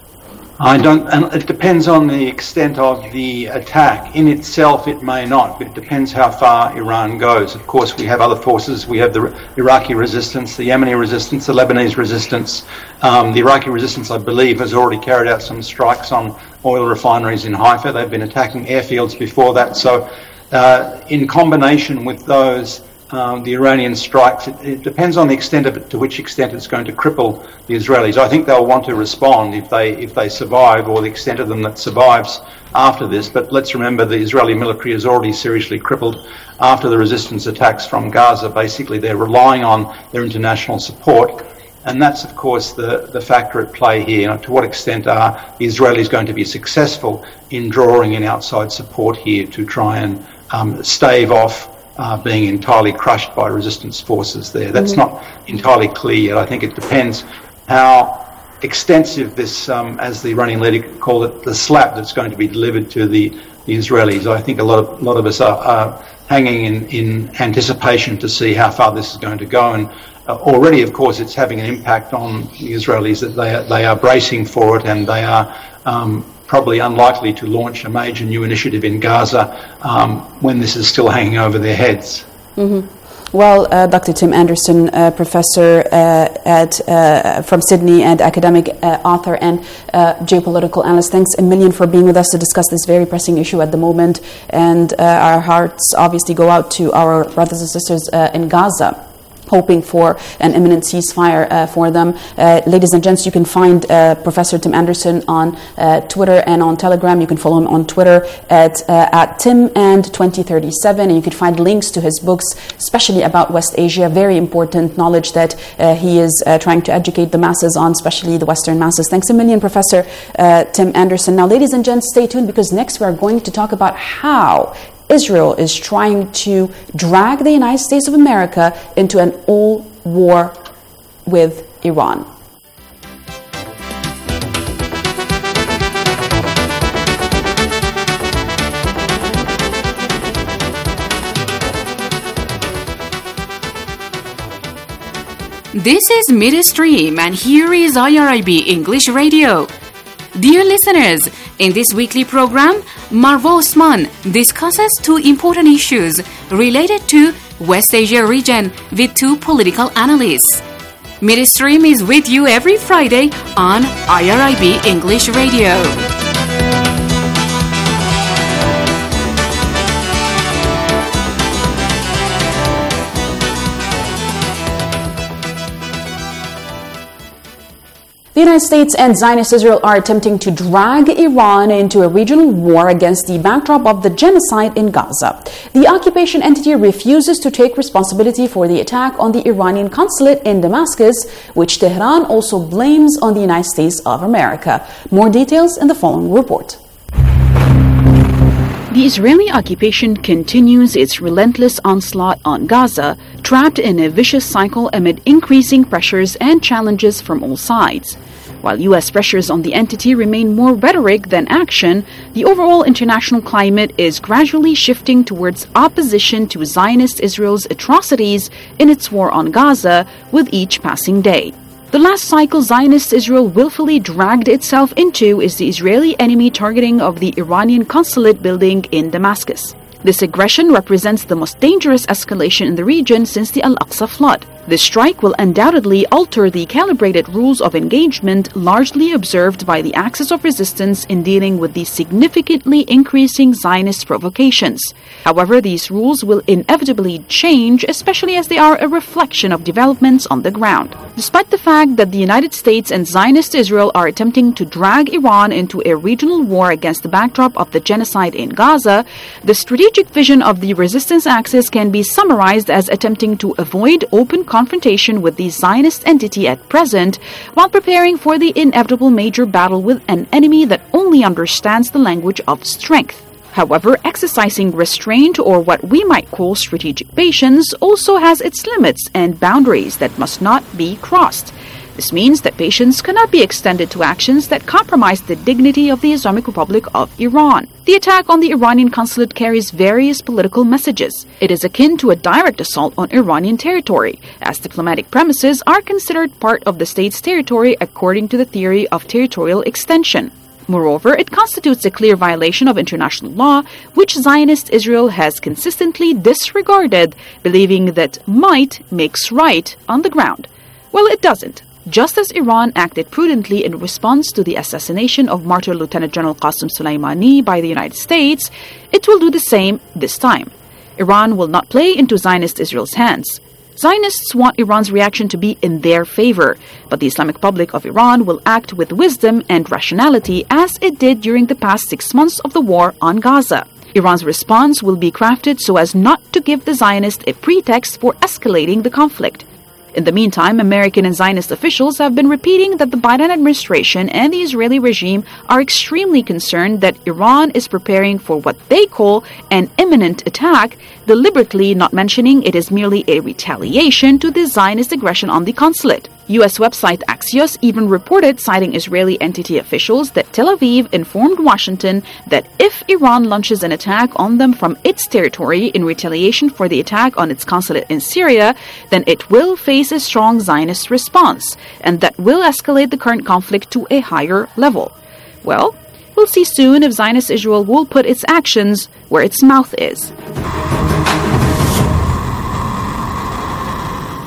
I don't, and it depends on the extent of the attack. In itself, it may not, but it depends how far Iran goes. Of course, we have other forces. We have the Iraqi resistance, the Yemeni resistance, the Lebanese resistance. Um, the Iraqi resistance, I believe, has already carried out some strikes on oil refineries in Haifa. They've been attacking airfields before that. So uh, in combination with those, Um, the Iranian strikes, it, it depends on the extent of it, to which extent it's going to cripple the Israelis. I think they'll want to respond if they if they survive, or the extent of them that survives after this. But let's remember, the Israeli military is already seriously crippled after the resistance attacks from Gaza. Basically, they're relying on their international support, and that's, of course, the, the factor at play here. You know, to what extent are the Israelis going to be successful in drawing in outside support here to try and um, stave off Uh, being entirely crushed by resistance forces there. That's mm-hmm. not entirely clear yet. I think it depends how extensive this, um, as the Iranian leader called it, the slap that's going to be delivered to the, the Israelis. I think a lot of a lot of us are, are hanging in, in anticipation to see how far this is going to go. And uh, already, of course, it's having an impact on the Israelis, that they are, they are bracing for it, and they are um, probably unlikely to launch a major new initiative in Gaza um, when this is still hanging over their heads. Mm-hmm. Well, uh, Doctor Tim Anderson, uh, professor uh, at uh, from Sydney and academic uh, author and uh, geopolitical analyst, thanks a million for being with us to discuss this very pressing issue at the moment. And uh, our hearts obviously go out to our brothers and sisters uh, in Gaza, hoping for an imminent ceasefire uh, for them. Uh, ladies and gents, you can find uh, Professor Tim Anderson on uh, Twitter and on Telegram. You can follow him on Twitter at uh, at Tim and twenty thirty-seven, and you can find links to his books, especially about West Asia. Very important knowledge that uh, he is uh, trying to educate the masses on, especially the Western masses. Thanks a million, Professor uh, Tim Anderson. Now, ladies and gents, stay tuned, because next we are going to talk about how Israel is trying to drag the United States of America into an all-war with Iran. This is Midstream, and here is I R I B English Radio. Dear listeners, in this weekly program, Marwa Osman discusses two important issues related to West Asia region with two political analysts. Midstream is with you every Friday on I R I B English Radio. The United States and Zionist Israel are attempting to drag Iran into a regional war against the backdrop of the genocide in Gaza. The occupation entity refuses to take responsibility for the attack on the Iranian consulate in Damascus, which Tehran also blames on the United States of America. More details in the following report. The Israeli occupation continues its relentless onslaught on Gaza, trapped in a vicious cycle amid increasing pressures and challenges from all sides. While U S pressures on the entity remain more rhetoric than action, the overall international climate is gradually shifting towards opposition to Zionist Israel's atrocities in its war on Gaza with each passing day. The last cycle Zionist Israel willfully dragged itself into is the Israeli enemy targeting of the Iranian consulate building in Damascus. This aggression represents the most dangerous escalation in the region since the Al-Aqsa flood. This strike will undoubtedly alter the calibrated rules of engagement largely observed by the axis of resistance in dealing with the significantly increasing Zionist provocations. However, these rules will inevitably change, especially as they are a reflection of developments on the ground. Despite the fact that the United States and Zionist Israel are attempting to drag Iran into a regional war against the backdrop of the genocide in Gaza, the strategic vision of the resistance axis can be summarized as attempting to avoid open confrontation with the Zionist entity at present, while preparing for the inevitable major battle with an enemy that only understands the language of strength. However, exercising restraint, or what we might call strategic patience, also has its limits and boundaries that must not be crossed. This means that patience cannot be extended to actions that compromise the dignity of the Islamic Republic of Iran. The attack on the Iranian consulate carries various political messages. It is akin to a direct assault on Iranian territory, as diplomatic premises are considered part of the state's territory according to the theory of territorial extension. Moreover, it constitutes a clear violation of international law, which Zionist Israel has consistently disregarded, believing that might makes right on the ground. Well, it doesn't. Just as Iran acted prudently in response to the assassination of martyr Lieutenant General Qasem Soleimani by the United States, it will do the same this time. Iran will not play into Zionist Israel's hands. Zionists want Iran's reaction to be in their favor, but the Islamic Republic of Iran will act with wisdom and rationality as it did during the past six months of the war on Gaza. Iran's response will be crafted so as not to give the Zionists a pretext for escalating the conflict. In the meantime, American and Zionist officials have been repeating that the Biden administration and the Israeli regime are extremely concerned that Iran is preparing for what they call an imminent attack, deliberately not mentioning it is merely a retaliation to the Zionist aggression on the consulate. U S website Axios even reported, citing Israeli entity officials, that Tel Aviv informed Washington that if Iran launches an attack on them from its territory in retaliation for the attack on its consulate in Syria, then it will face a strong Zionist response, and that will escalate the current conflict to a higher level. Well, we'll see soon if Zionist Israel will put its actions where its mouth is.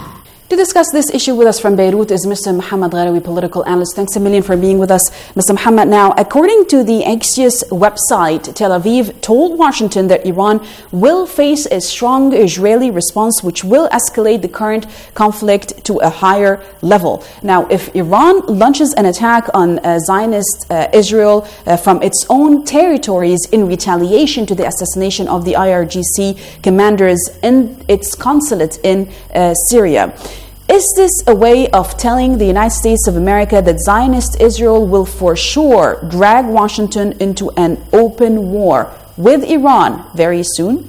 To discuss this issue with us from Beirut is Mister Mohammed Gharawi, political analyst. Thanks a million for being with us, Mister Mohammed. Now, according to the Axios website, Tel Aviv told Washington that Iran will face a strong Israeli response, which will escalate the current conflict to a higher level. Now, if Iran launches an attack on uh, Zionist uh, Israel uh, from its own territories in retaliation to the assassination of the I R G C commanders in its consulate in uh, Syria, is this a way of telling the United States of America that Zionist Israel will for sure drag Washington into an open war with Iran very soon?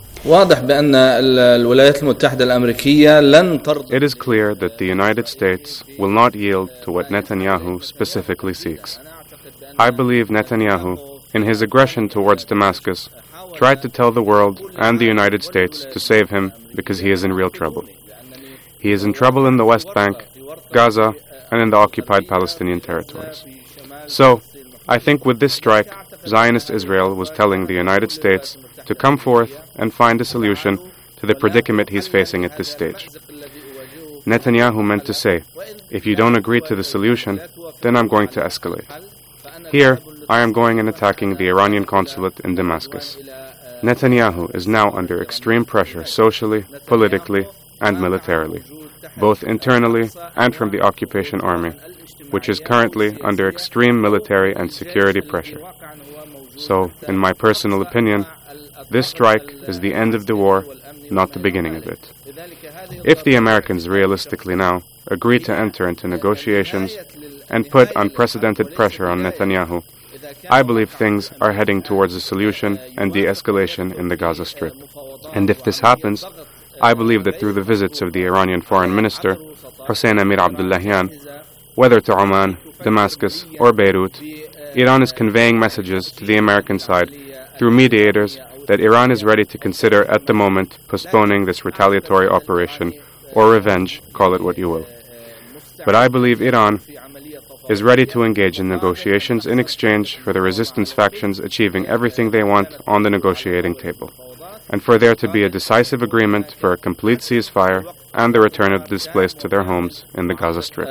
It is clear that the United States will not yield to what Netanyahu specifically seeks. I believe Netanyahu, in his aggression towards Damascus, tried to tell the world and the United States to save him because he is in real trouble. He is in trouble in the West Bank, Gaza, and in the occupied Palestinian territories. So, I think with this strike, Zionist Israel was telling the United States to come forth and find a solution to the predicament he's facing at this stage. Netanyahu meant to say, if you don't agree to the solution, then I'm going to escalate. Here, I am going and attacking the Iranian consulate in Damascus. Netanyahu is now under extreme pressure socially, politically, and militarily, both internally and from the occupation army, which is currently under extreme military and security pressure. So, in my personal opinion, this strike is the end of the war, not the beginning of it. If the Americans realistically now agree to enter into negotiations and put unprecedented pressure on Netanyahu, I believe things are heading towards a solution and de-escalation in the Gaza Strip. And if this happens, I believe that through the visits of the Iranian Foreign Minister, Hossein Amir Abdullahian, whether to Oman, Damascus, or Beirut, Iran is conveying messages to the American side through mediators that Iran is ready to consider at the moment postponing this retaliatory operation or revenge, call it what you will. But I believe Iran is ready to engage in negotiations in exchange for the resistance factions achieving everything they want on the negotiating table, and for there to be a decisive agreement for a complete ceasefire and the return of the displaced to their homes in the Gaza Strip.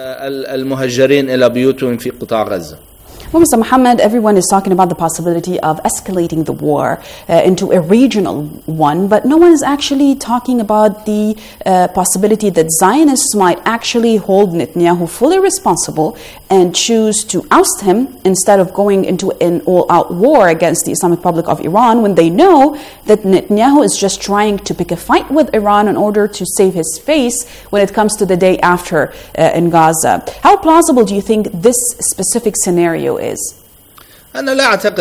Well, Mister Mohammed, everyone is talking about the possibility of escalating the war uh, into a regional one, but no one is actually talking about the uh, possibility that Zionists might actually hold Netanyahu fully responsible and choose to oust him instead of going into an all-out war against the Islamic Republic of Iran, when they know that Netanyahu is just trying to pick a fight with Iran in order to save his face when it comes to the day after uh, in Gaza. How plausible do you think this specific scenario is? I don't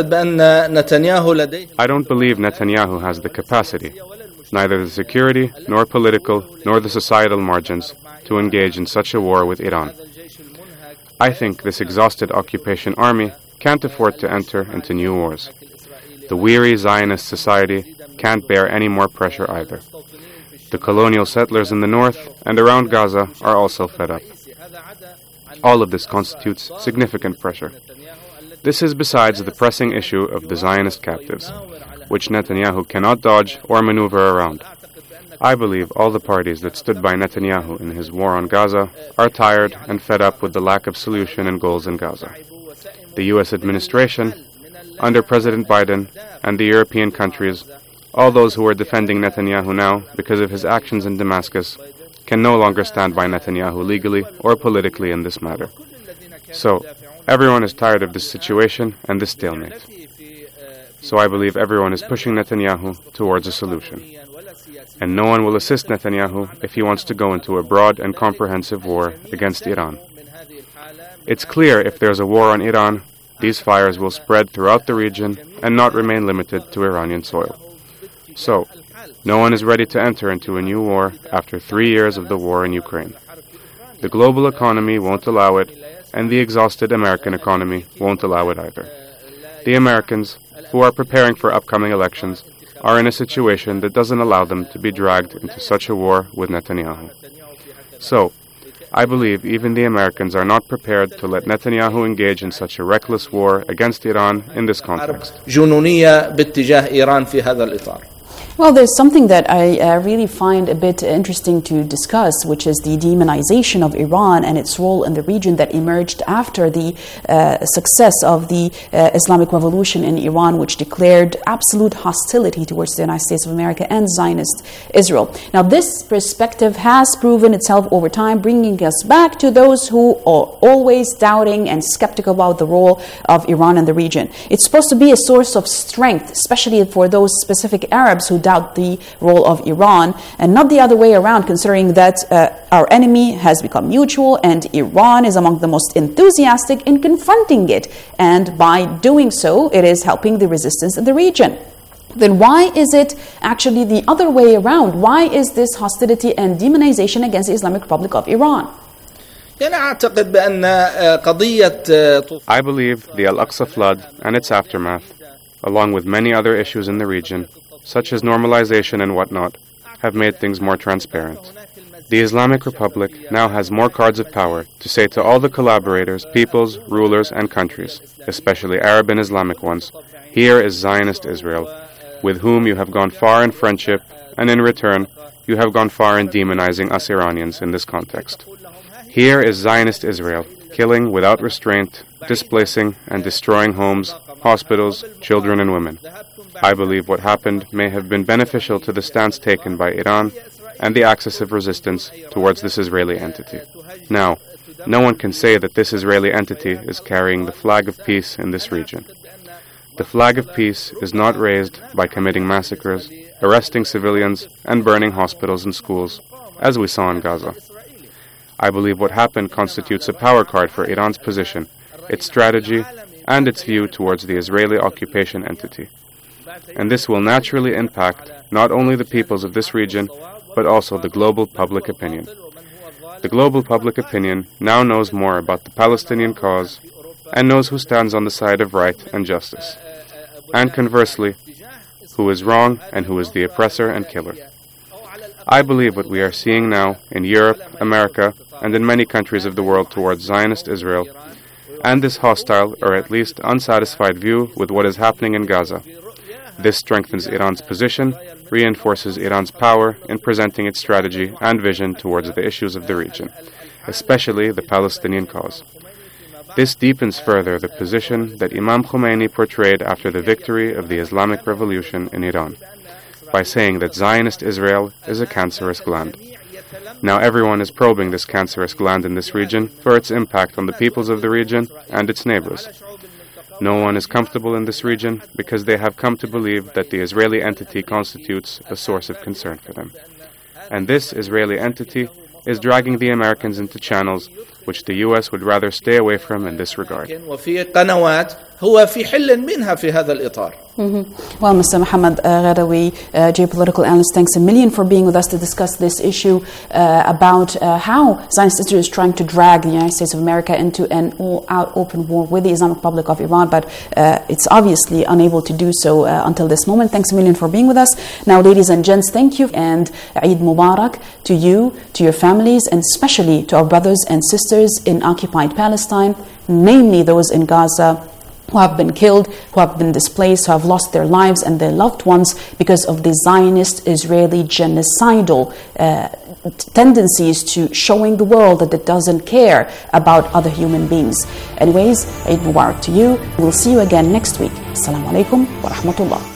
believe Netanyahu has the capacity, neither the security, nor political, nor the societal margins, to engage in such a war with Iran. I think this exhausted occupation army can't afford to enter into new wars. The weary Zionist society can't bear any more pressure either. The colonial settlers in the north and around Gaza are also fed up. All of this constitutes significant pressure. This is besides the pressing issue of the Zionist captives, which Netanyahu cannot dodge or maneuver around. I believe all the parties that stood by Netanyahu in his war on Gaza are tired and fed up with the lack of solution and goals in Gaza. The U S administration, under President Biden, and the European countries, all those who are defending Netanyahu now because of his actions in Damascus, can no longer stand by Netanyahu legally or politically in this matter. So, everyone is tired of this situation and this stalemate. So I believe everyone is pushing Netanyahu towards a solution. And no one will assist Netanyahu if he wants to go into a broad and comprehensive war against Iran. It's clear if there's a war on Iran, these fires will spread throughout the region and not remain limited to Iranian soil. So, no one is ready to enter into a new war after three years of the war in Ukraine. The global economy won't allow it, and the exhausted American economy won't allow it either. The Americans, who are preparing for upcoming elections, are in a situation that doesn't allow them to be dragged into such a war with Netanyahu. So, I believe even the Americans are not prepared to let Netanyahu engage in such a reckless war against Iran in this context. Well, there's something that I uh, really find a bit interesting to discuss, which is the demonization of Iran and its role in the region that emerged after the uh, success of the uh, Islamic Revolution in Iran, which declared absolute hostility towards the United States of America and Zionist Israel. Now, this perspective has proven itself over time, bringing us back to those who are always doubting and skeptical about the role of Iran in the region. It's supposed to be a source of strength, especially for those specific Arabs who doubt the role of Iran, and not the other way around, considering that uh, our enemy has become mutual and Iran is among the most enthusiastic in confronting it, and by doing so, it is helping the resistance in the region. Then why is it actually the other way around? Why is this hostility and demonization against the Islamic Republic of Iran? I believe the Al-Aqsa flood and its aftermath, along with many other issues in the region, such as normalization and whatnot, have made things more transparent. The Islamic Republic now has more cards of power to say to all the collaborators, peoples, rulers, and countries, especially Arab and Islamic ones, here is Zionist Israel, with whom you have gone far in friendship, and in return, you have gone far in demonizing us Iranians in this context. Here is Zionist Israel, killing without restraint, displacing and destroying homes, hospitals, children, and women. I believe what happened may have been beneficial to the stance taken by Iran and the axis of resistance towards this Israeli entity. Now, no one can say that this Israeli entity is carrying the flag of peace in this region. The flag of peace is not raised by committing massacres, arresting civilians, and burning hospitals and schools, as we saw in Gaza. I believe what happened constitutes a power card for Iran's position, its strategy, and its view towards the Israeli occupation entity. And this will naturally impact not only the peoples of this region, but also the global public opinion. The global public opinion now knows more about the Palestinian cause and knows who stands on the side of right and justice, and conversely, who is wrong and who is the oppressor and killer. I believe what we are seeing now in Europe, America, and in many countries of the world towards Zionist Israel, and this hostile or at least unsatisfied view with what is happening in Gaza. This strengthens Iran's position, reinforces Iran's power in presenting its strategy and vision towards the issues of the region, especially the Palestinian cause. This deepens further the position that Imam Khomeini portrayed after the victory of the Islamic Revolution in Iran, by saying that Zionist Israel is a cancerous gland. Now everyone is probing this cancerous gland in this region for its impact on the peoples of the region and its neighbors. No one is comfortable in this region because they have come to believe that the Israeli entity constitutes a source of concern for them. And this Israeli entity is dragging the Americans into channels which the U S would rather stay away from in this regard. Mm-hmm. Well, Mister Mohammed uh, Ghadawi, uh, geopolitical analyst, thanks a million for being with us to discuss this issue uh, about uh, how Zionist Israel is trying to drag the United States of America into an all-out open war with the Islamic Republic of Iran, but uh, it's obviously unable to do so uh, until this moment. Thanks a million for being with us. Now, ladies and gents, thank you, and Eid Mubarak to you, to your families, and especially to our brothers and sisters in occupied Palestine, namely those in Gaza, who have been killed, who have been displaced, who have lost their lives and their loved ones because of the Zionist Israeli genocidal uh, tendencies to showing the world that it doesn't care about other human beings. Anyways, Eid Mubarak to you. We'll see you again next week. Assalamu alaikum wa rahmatullah.